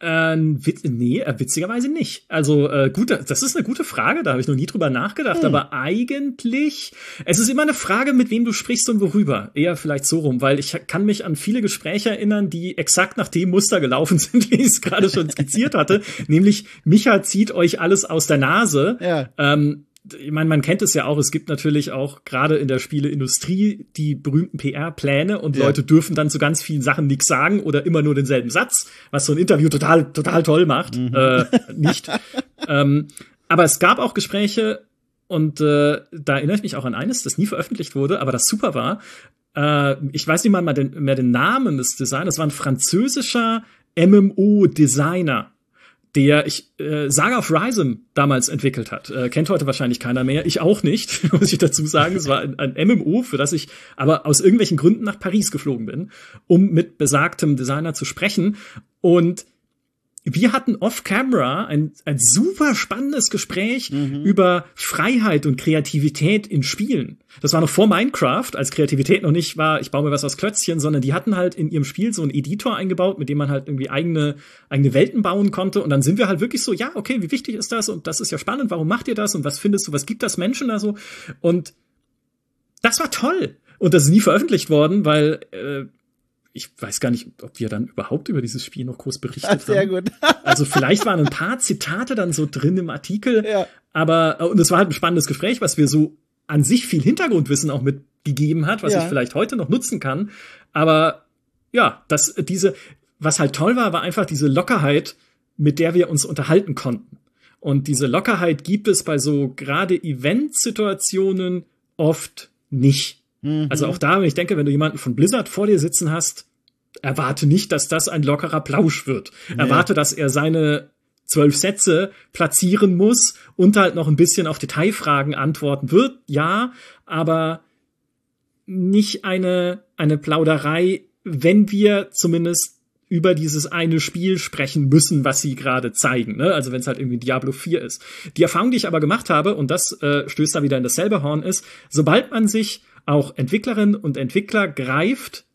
Speaker 2: Witzigerweise nicht. Also gut, das ist eine gute Frage, da habe ich noch nie drüber nachgedacht, aber eigentlich, es ist immer eine Frage, mit wem du sprichst und worüber. Eher vielleicht so rum, weil ich kann mich an viele Gespräche erinnern, die exakt nach dem Muster gelaufen sind, wie ich es gerade schon skizziert hatte, nämlich Micha zieht euch alles aus der Nase. Ja. Ich meine, man kennt es ja auch, es gibt natürlich auch gerade in der Spieleindustrie die berühmten PR-Pläne und Leute dürfen dann zu ganz vielen Sachen nichts sagen oder immer nur denselben Satz, was so ein Interview total toll macht. Nicht. Aber es gab auch Gespräche und da erinnere ich mich auch an eines, das nie veröffentlicht wurde, aber das super war. Ich weiß nicht mal mehr den Namen des Designers, das war ein französischer MMO-Designer, der Saga of Rhythm damals entwickelt hat. Kennt heute wahrscheinlich keiner mehr. Ich auch nicht, muss ich dazu sagen. Es war ein MMO, für das ich aber aus irgendwelchen Gründen nach Paris geflogen bin, um mit besagtem Designer zu sprechen. Und wir hatten off-camera ein super spannendes Gespräch über Freiheit und Kreativität in Spielen. Das war noch vor Minecraft, als Kreativität noch nicht war, ich baue mir was aus Klötzchen, sondern die hatten halt in ihrem Spiel so einen Editor eingebaut, mit dem man halt irgendwie eigene Welten bauen konnte. Und dann sind wir halt wirklich so, ja, okay, wie wichtig ist das? Und das ist ja spannend, warum macht ihr das? Und was findest du, was gibt das Menschen da so? Und das war toll. Und das ist nie veröffentlicht worden, weil ich weiß gar nicht, ob wir dann überhaupt über dieses Spiel noch groß berichtet haben.
Speaker 1: Sehr gut.
Speaker 2: Also vielleicht waren ein paar Zitate dann so drin im Artikel, aber und es war halt ein spannendes Gespräch, was wir so an sich viel Hintergrundwissen auch mitgegeben hat, was ich vielleicht heute noch nutzen kann. Aber ja, was halt toll war einfach diese Lockerheit, mit der wir uns unterhalten konnten. Und diese Lockerheit gibt es bei so gerade Event-Situationen oft nicht. Also auch da, wenn ich denke, wenn du jemanden von Blizzard vor dir sitzen hast, erwarte nicht, dass das ein lockerer Plausch wird. Erwarte, dass er seine 12 Sätze platzieren muss und halt noch ein bisschen auf Detailfragen antworten wird. Ja, aber nicht eine Plauderei, wenn wir zumindest über dieses eine Spiel sprechen müssen, was sie gerade zeigen, ne? Also wenn es halt irgendwie Diablo 4 ist. Die Erfahrung, die ich aber gemacht habe, und das stößt da wieder in dasselbe Horn, ist, sobald man sich auch Entwicklerinnen und Entwickler greift,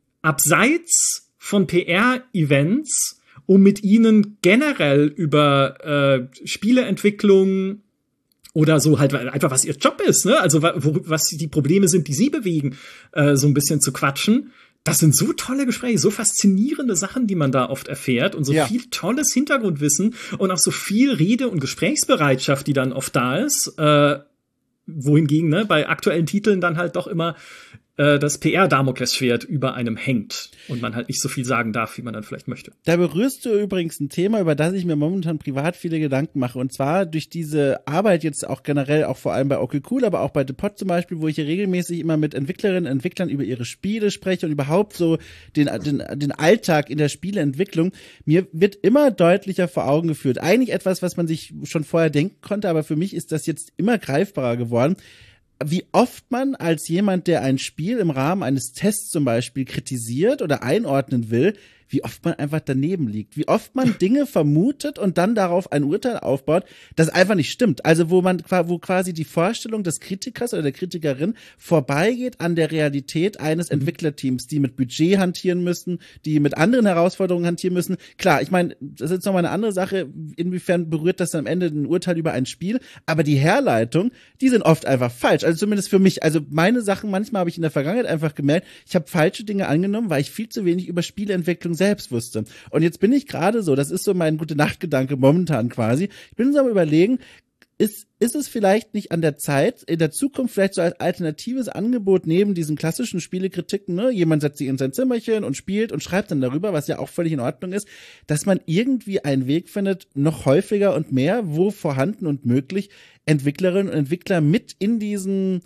Speaker 2: abseits von PR-Events, um mit ihnen generell über Spieleentwicklung oder so halt einfach, was ihr Job ist, ne? Also was die Probleme sind, die sie bewegen, so ein bisschen zu quatschen. Das sind so tolle Gespräche, so faszinierende Sachen, die man da oft erfährt und so viel tolles Hintergrundwissen und auch so viel Rede- und Gesprächsbereitschaft, die dann oft da ist, wohingegen, ne, bei aktuellen Titeln dann halt doch immer das PR-Damoklesschwert über einem hängt und man halt nicht so viel sagen darf, wie man dann vielleicht möchte.
Speaker 1: Da berührst du übrigens ein Thema, über das ich mir momentan privat viele Gedanken mache, und zwar durch diese Arbeit jetzt auch generell, auch vor allem bei Okay Cool, aber auch bei The Pod zum Beispiel, wo ich hier regelmäßig immer mit Entwicklerinnen und Entwicklern über ihre Spiele spreche und überhaupt so den Alltag in der Spieleentwicklung. Mir wird immer deutlicher vor Augen geführt. Eigentlich etwas, was man sich schon vorher denken konnte, aber für mich ist das jetzt immer greifbarer geworden. Wie oft man als jemand, der ein Spiel im Rahmen eines Tests zum Beispiel kritisiert oder einordnen will, wie oft man einfach daneben liegt, wie oft man Dinge vermutet und dann darauf ein Urteil aufbaut, das einfach nicht stimmt. Also wo quasi die Vorstellung des Kritikers oder der Kritikerin vorbeigeht an der Realität eines Entwicklerteams, die mit Budget hantieren müssen, die mit anderen Herausforderungen hantieren müssen. Klar, ich meine, das ist jetzt nochmal eine andere Sache, inwiefern berührt das dann am Ende ein Urteil über ein Spiel, aber die Herleitung, die sind oft einfach falsch, also zumindest für mich. Also meine Sachen, manchmal habe ich in der Vergangenheit einfach gemerkt, ich habe falsche Dinge angenommen, weil ich viel zu wenig über Spieleentwicklung selbst wusste. Und jetzt bin ich gerade so, das ist so mein Gute-Nacht-Gedanke momentan quasi, ich bin so am Überlegen, ist es vielleicht nicht an der Zeit, in der Zukunft vielleicht so als alternatives Angebot neben diesen klassischen Spielekritiken, ne, jemand setzt sich in sein Zimmerchen und spielt und schreibt dann darüber, was ja auch völlig in Ordnung ist, dass man irgendwie einen Weg findet, noch häufiger und mehr, wo vorhanden und möglich, Entwicklerinnen und Entwickler mit in diesen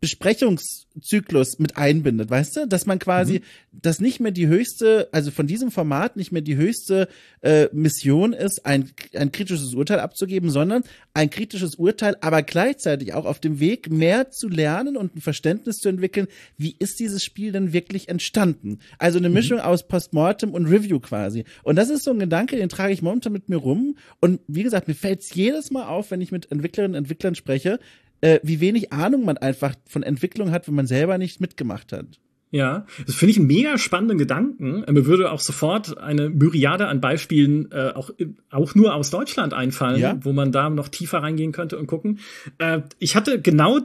Speaker 1: Besprechungszyklus mit einbindet, weißt du? Dass man quasi, dass nicht mehr die höchste, also von diesem Format nicht mehr die höchste Mission ist, ein kritisches Urteil abzugeben, sondern ein kritisches Urteil, aber gleichzeitig auch auf dem Weg, mehr zu lernen und ein Verständnis zu entwickeln, wie ist dieses Spiel denn wirklich entstanden? Also eine Mischung aus Postmortem und Review quasi. Und das ist so ein Gedanke, den trage ich momentan mit mir rum. Und wie gesagt, mir fällt es jedes Mal auf, wenn ich mit Entwicklerinnen und Entwicklern spreche, wie wenig Ahnung man einfach von Entwicklung hat, wenn man selber nicht mitgemacht hat.
Speaker 2: Ja, das finde ich einen mega spannenden Gedanken. Mir würde auch sofort eine Myriade an Beispielen auch nur aus Deutschland einfallen, ja, wo man da noch tiefer reingehen könnte und gucken. Ich hatte genau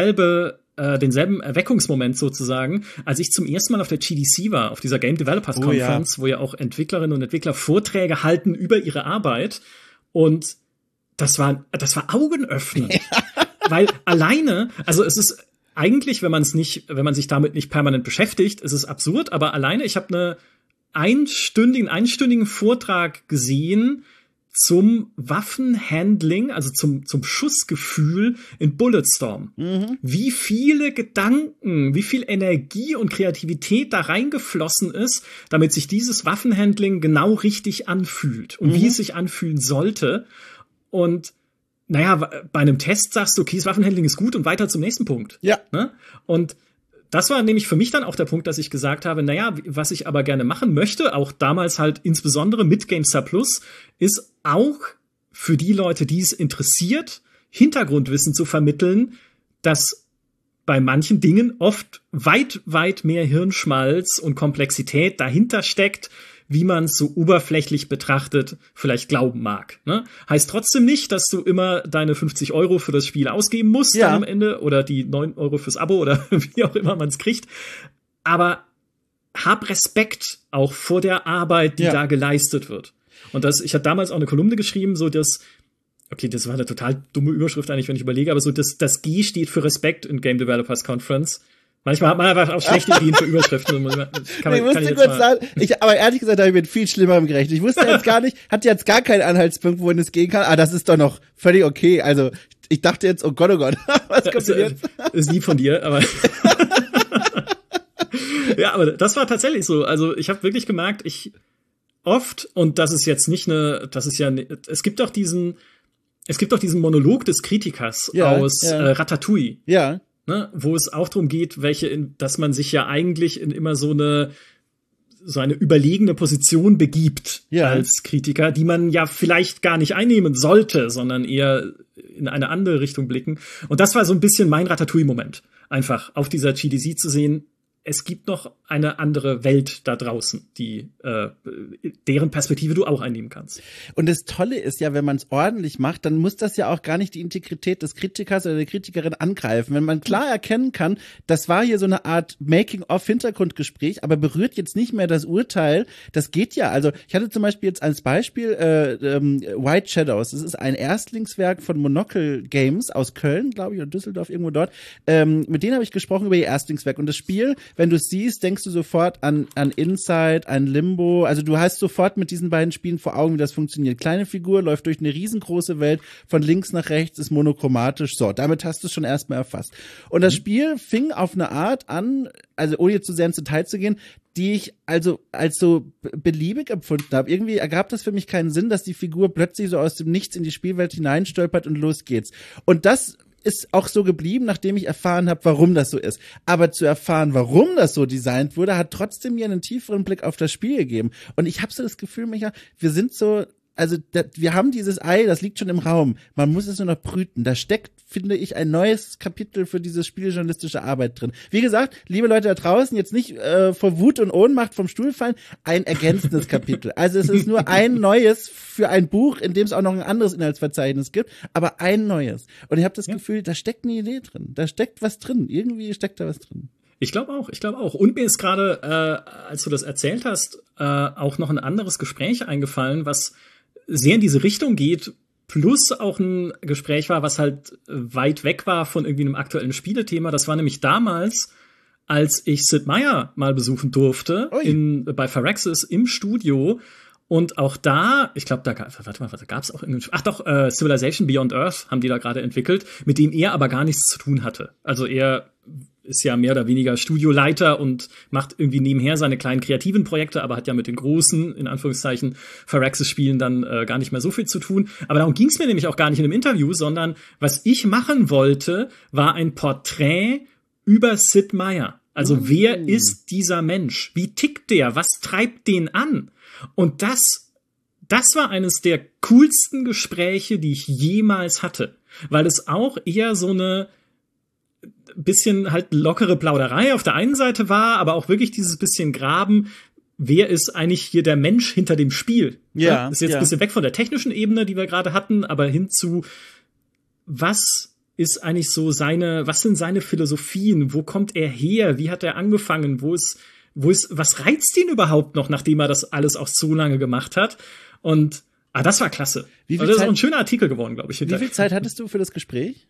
Speaker 2: denselben Erweckungsmoment sozusagen, als ich zum ersten Mal auf der GDC war, auf dieser Game Developers Conference, wo ja auch Entwicklerinnen und Entwickler Vorträge halten über ihre Arbeit. Und das war augenöffnend. Weil alleine, also es ist eigentlich, wenn man sich damit nicht permanent beschäftigt, ist es absurd, aber alleine, ich habe einen einstündigen Vortrag gesehen zum Waffenhandling, also zum Schussgefühl in Bulletstorm. Wie viele Gedanken, wie viel Energie und Kreativität da reingeflossen ist, damit sich dieses Waffenhandling genau richtig anfühlt und wie es sich anfühlen sollte. Und naja, bei einem Test sagst du, okay, das Waffenhandling ist gut und weiter zum nächsten Punkt.
Speaker 1: Ja.
Speaker 2: Ne? Und das war nämlich für mich dann auch der Punkt, dass ich gesagt habe, naja, was ich aber gerne machen möchte, auch damals halt insbesondere mit GameStar Plus, ist auch für die Leute, die es interessiert, Hintergrundwissen zu vermitteln, dass bei manchen Dingen oft weit, weit mehr Hirnschmalz und Komplexität dahinter steckt, wie man es so oberflächlich betrachtet vielleicht glauben mag. Ne? Heißt trotzdem nicht, dass du immer deine 50 € für das Spiel ausgeben musst dann am Ende oder die 9 € fürs Abo oder wie auch immer man es kriegt. Aber hab Respekt auch vor der Arbeit, die da geleistet wird. Und ich hatte damals auch eine Kolumne geschrieben, so dass, okay, das war eine total dumme Überschrift eigentlich, wenn ich überlege, aber so das G steht für Respekt in Game Developers Conference. Manchmal hat man einfach auch schlechte Ideen für Überschriften.
Speaker 1: Aber ehrlich gesagt habe ich mit viel Schlimmerem gerechnet. Ich wusste jetzt gar nicht, hatte jetzt gar keinen Anhaltspunkt, wohin es gehen kann. Das ist doch noch völlig okay. Also ich dachte jetzt, oh Gott, was kommt denn jetzt?
Speaker 2: Ist lieb von dir, aber ja, aber das war tatsächlich so. Also ich habe wirklich gemerkt, und das ist jetzt nicht es gibt doch diesen Monolog des Kritikers aus Ratatouille.
Speaker 1: Ja.
Speaker 2: Ne, wo es auch darum geht, dass man sich ja eigentlich in immer so eine überlegene Position begibt als Kritiker, die man ja vielleicht gar nicht einnehmen sollte, sondern eher in eine andere Richtung blicken. Und das war so ein bisschen mein Ratatouille-Moment. Einfach auf dieser GDC zu sehen, es gibt noch eine andere Welt da draußen, deren Perspektive du auch einnehmen kannst.
Speaker 1: Und das Tolle ist ja, wenn man es ordentlich macht, dann muss das ja auch gar nicht die Integrität des Kritikers oder der Kritikerin angreifen. Wenn man klar erkennen kann, das war hier so eine Art Making-of-Hintergrundgespräch, aber berührt jetzt nicht mehr das Urteil, das geht ja. Also ich hatte zum Beispiel jetzt als Beispiel White Shadows. Das ist ein Erstlingswerk von Monocle Games aus Köln, glaube ich, oder Düsseldorf, irgendwo dort. Mit denen habe ich gesprochen über ihr Erstlingswerk. Und das Spiel, wenn du es siehst, denkst du sofort an Inside, an Limbo. Also du hast sofort mit diesen beiden Spielen vor Augen, wie das funktioniert. Kleine Figur läuft durch eine riesengroße Welt, von links nach rechts, ist monochromatisch. So, damit hast du es schon erstmal erfasst. Und das Spiel fing auf eine Art an, also ohne jetzt zu sehr ins Detail zu gehen, die ich also als so beliebig empfunden habe. Irgendwie ergab das für mich keinen Sinn, dass die Figur plötzlich so aus dem Nichts in die Spielwelt hineinstolpert und los geht's. Und das ist auch so geblieben, nachdem ich erfahren habe, warum das so ist. Aber zu erfahren, warum das so designt wurde, hat trotzdem mir einen tieferen Blick auf das Spiel gegeben. Und ich habe so das Gefühl, Micha, wir sind so, also wir haben dieses Ei, das liegt schon im Raum. Man muss es nur noch brüten. Da steckt, finde ich, ein neues Kapitel für diese spieljournalistische Arbeit drin. Wie gesagt, liebe Leute da draußen, jetzt nicht vor Wut und Ohnmacht vom Stuhl fallen, ein ergänzendes Kapitel. Also es ist nur ein neues für ein Buch, in dem es auch noch ein anderes Inhaltsverzeichnis gibt, aber ein neues. Und ich habe das Gefühl, da steckt eine Idee drin. Da steckt was drin. Irgendwie steckt da was drin.
Speaker 2: Ich glaube auch. Und mir ist gerade, als du das erzählt hast, auch noch ein anderes Gespräch eingefallen, was sehr in diese Richtung geht, plus auch ein Gespräch war, was halt weit weg war von irgendwie einem aktuellen Spielethema. Das war nämlich damals, als ich Sid Meier mal besuchen durfte, bei Firaxis im Studio. Und auch da, ich glaube, da gab's auch Civilization Beyond Earth haben die da gerade entwickelt, mit dem er aber gar nichts zu tun hatte. Also er ist ja mehr oder weniger Studioleiter und macht irgendwie nebenher seine kleinen kreativen Projekte, aber hat ja mit den großen, in Anführungszeichen, Firaxis-Spielen dann gar nicht mehr so viel zu tun. Aber darum ging es mir nämlich auch gar nicht in einem Interview, sondern was ich machen wollte, war ein Porträt über Sid Meier. Also wer ist dieser Mensch? Wie tickt der? Was treibt den an? Und das war eines der coolsten Gespräche, die ich jemals hatte. Weil es auch eher so eine bisschen halt lockere Plauderei auf der einen Seite war, aber auch wirklich dieses bisschen Graben, wer ist eigentlich hier der Mensch hinter dem Spiel?
Speaker 1: Ja.
Speaker 2: Das ist jetzt ein bisschen weg von der technischen Ebene, die wir gerade hatten, aber hin zu, was ist eigentlich so was sind seine Philosophien? Wo kommt er her? Wie hat er angefangen? Was reizt ihn überhaupt noch, nachdem er das alles auch so lange gemacht hat? Und, das war klasse. Das ist auch ein schöner Artikel geworden, glaube ich.
Speaker 1: Wie viel Zeit hattest du für das Gespräch?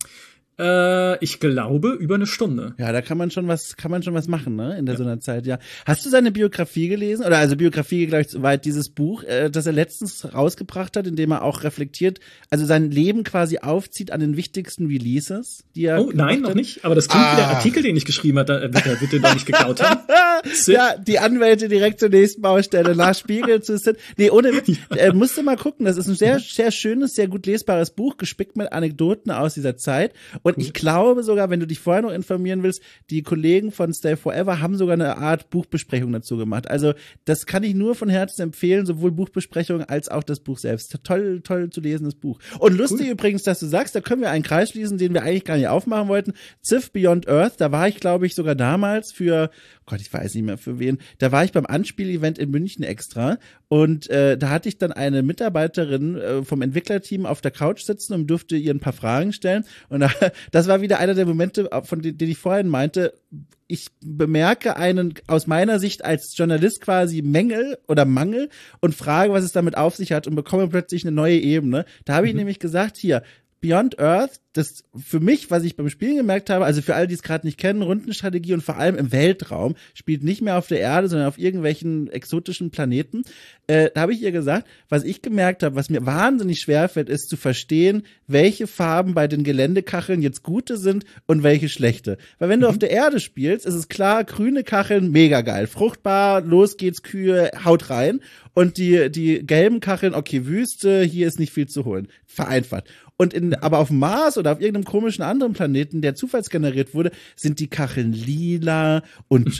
Speaker 2: Ich glaube, über eine Stunde.
Speaker 1: Ja, da kann man schon was machen, ne, in so einer Zeit, ja. Hast du seine Biografie gelesen? Oder also Biografie, glaube ich, soweit dieses Buch, das er letztens rausgebracht hat, in dem er auch reflektiert, also sein Leben quasi aufzieht an den wichtigsten Releases, die er
Speaker 2: nein, noch nicht. Aber das klingt wie der Artikel, den ich geschrieben habe, wird den doch nicht geklaut haben.
Speaker 1: Ja, die Anwälte direkt zur nächsten Baustelle, nach Spiegel zu Sid. Nee, ohne Witz, musst du mal gucken, das ist ein sehr, sehr schönes, sehr gut lesbares Buch, gespickt mit Anekdoten aus dieser Zeit. Und ich glaube sogar, wenn du dich vorher noch informieren willst, die Kollegen von Stay Forever haben sogar eine Art Buchbesprechung dazu gemacht. Also das kann ich nur von Herzen empfehlen, sowohl Buchbesprechung als auch das Buch selbst. Toll zu lesendes Buch. Und lustig übrigens, dass du sagst, da können wir einen Kreis schließen, den wir eigentlich gar nicht aufmachen wollten. Civ Beyond Earth, da war ich, glaube ich, sogar damals für, Gott, ich weiß nicht mehr für wen, da war ich beim Anspiel-Event in München extra und da hatte ich dann eine Mitarbeiterin vom Entwicklerteam auf der Couch sitzen und durfte ihr ein paar Fragen stellen und das war wieder einer der Momente, von denen ich vorhin meinte, ich bemerke einen aus meiner Sicht als Journalist quasi Mängel oder Mangel und frage, was es damit auf sich hat und bekomme plötzlich eine neue Ebene. Da habe ich nämlich gesagt, hier, Beyond Earth, das für mich, was ich beim Spielen gemerkt habe, also für alle, die es gerade nicht kennen, Rundenstrategie und vor allem im Weltraum, spielt nicht mehr auf der Erde, sondern auf irgendwelchen exotischen Planeten. Da habe ich ihr gesagt, was ich gemerkt habe, was mir wahnsinnig schwerfällt, ist zu verstehen, welche Farben bei den Geländekacheln jetzt gute sind und welche schlechte. Weil wenn du auf der Erde spielst, ist es klar, grüne Kacheln, mega geil, fruchtbar, los geht's, Kühe, haut rein. Und die gelben Kacheln, okay, Wüste, hier ist nicht viel zu holen. Vereinfacht. Aber auf dem Mars oder auf irgendeinem komischen anderen Planeten, der zufallsgeneriert wurde, sind die Kacheln lila und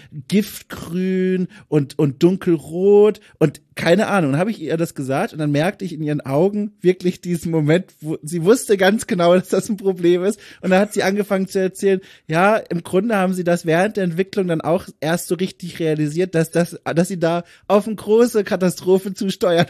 Speaker 1: giftgrün und dunkelrot und keine Ahnung. Dann habe ich ihr das gesagt und dann merkte ich in ihren Augen wirklich diesen Moment, wo sie wusste ganz genau, dass das ein Problem ist. Und dann hat sie angefangen zu erzählen, ja, im Grunde haben sie das während der Entwicklung dann auch erst so richtig realisiert, dass sie da auf eine große Katastrophe zusteuern.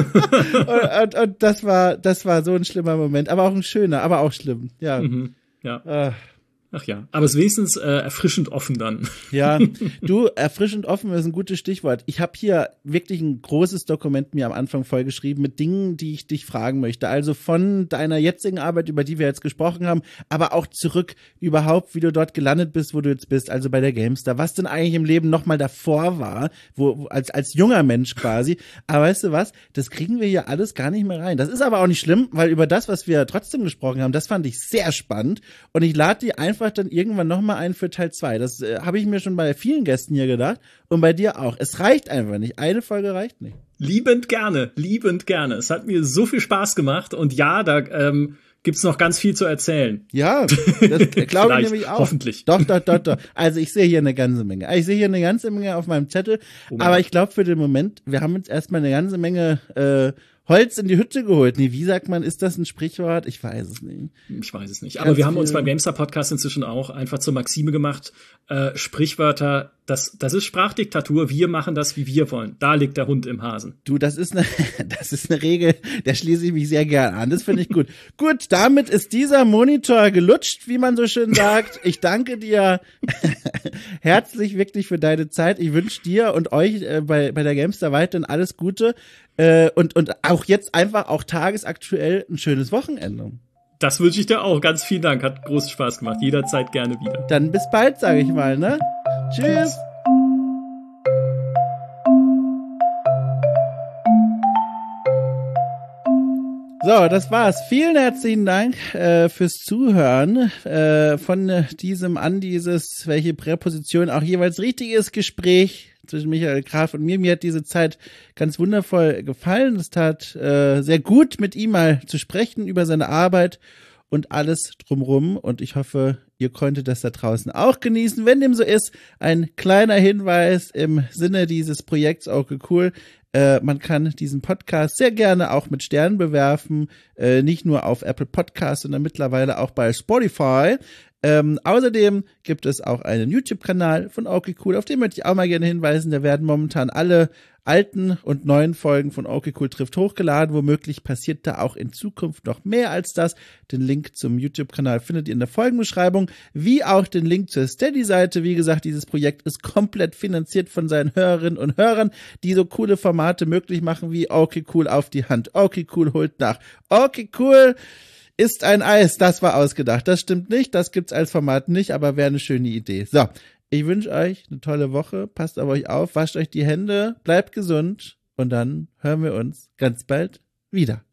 Speaker 1: und das war so ein schlimmer Moment, aber auch ein schöner, aber auch schlimm, ja.
Speaker 2: Mhm, ja. Ach ja, aber es ist wenigstens erfrischend offen dann.
Speaker 1: Ja, du, erfrischend offen ist ein gutes Stichwort. Ich habe hier wirklich ein großes Dokument mir am Anfang vollgeschrieben mit Dingen, die ich dich fragen möchte. Also von deiner jetzigen Arbeit, über die wir jetzt gesprochen haben, aber auch zurück überhaupt, wie du dort gelandet bist, wo du jetzt bist, also bei der GameStar. Was denn eigentlich im Leben nochmal davor war, wo als junger Mensch quasi. Aber weißt du was, das kriegen wir hier alles gar nicht mehr rein. Das ist aber auch nicht schlimm, weil über das, was wir trotzdem gesprochen haben, das fand ich sehr spannend. Und ich lade dir einfach dann irgendwann nochmal ein für Teil 2. Das habe ich mir schon bei vielen Gästen hier gedacht und bei dir auch. Es reicht einfach nicht. Eine Folge reicht nicht.
Speaker 2: Liebend gerne. Es hat mir so viel Spaß gemacht und ja, da gibt's noch ganz viel zu erzählen.
Speaker 1: Ja, das glaube ich nämlich auch.
Speaker 2: Hoffentlich.
Speaker 1: Doch. Also ich sehe hier eine ganze Menge. Auf meinem Zettel. Aber ich glaube für den Moment, wir haben jetzt erstmal eine ganze Menge Holz in die Hütte geholt. Nee, wie sagt man, ist das ein Sprichwort? Ich weiß es nicht.
Speaker 2: Aber wir haben uns beim GameStar-Podcast inzwischen auch einfach zur Maxime gemacht, Sprichwörter, das ist Sprachdiktatur, wir machen das, wie wir wollen. Da liegt der Hund im Hasen.
Speaker 1: Du, das ist eine Regel, der schließe ich mich sehr gern an. Das finde ich gut. Gut, damit ist dieser Monitor gelutscht, wie man so schön sagt. Ich danke dir herzlich wirklich für deine Zeit. Ich wünsche dir und euch bei der GameStar weiterhin alles Gute. Und auch jetzt einfach auch tagesaktuell ein schönes Wochenende.
Speaker 2: Das wünsche ich dir auch. Ganz vielen Dank. Hat großen Spaß gemacht. Jederzeit gerne wieder.
Speaker 1: Dann bis bald, sage ich mal, ne? Tschüss. So, das war's. Vielen herzlichen Dank fürs Zuhören von dieses, welche Präposition auch jeweils richtig ist, Gespräch zwischen Michael Graf und mir. Mir hat diese Zeit ganz wundervoll gefallen. Es tat sehr gut, mit ihm mal zu sprechen über seine Arbeit und alles drumrum. Und ich hoffe, ihr konntet das da draußen auch genießen. Wenn dem so ist, ein kleiner Hinweis im Sinne dieses Projekts Okay Cool. Man kann diesen Podcast sehr gerne auch mit Sternen bewerfen, nicht nur auf Apple Podcasts, sondern mittlerweile auch bei Spotify. Außerdem gibt es auch einen YouTube-Kanal von Okay Cool, auf den möchte ich auch mal gerne hinweisen. Da werden momentan alle alten und neuen Folgen von Okay Cool trifft hochgeladen. Womöglich passiert da auch in Zukunft noch mehr als das. Den Link zum YouTube-Kanal findet ihr in der Folgenbeschreibung, wie auch den Link zur Steady-Seite. Wie gesagt, dieses Projekt ist komplett finanziert von seinen Hörerinnen und Hörern, die so coole Formate möglich machen wie Okay Cool auf die Hand. Okay Cool holt nach. Okay Cool ist ein Eis, das war ausgedacht. Das stimmt nicht, das gibt's als Format nicht, aber wäre eine schöne Idee. So, ich wünsche euch eine tolle Woche, passt auf euch auf, wascht euch die Hände, bleibt gesund und dann hören wir uns ganz bald wieder.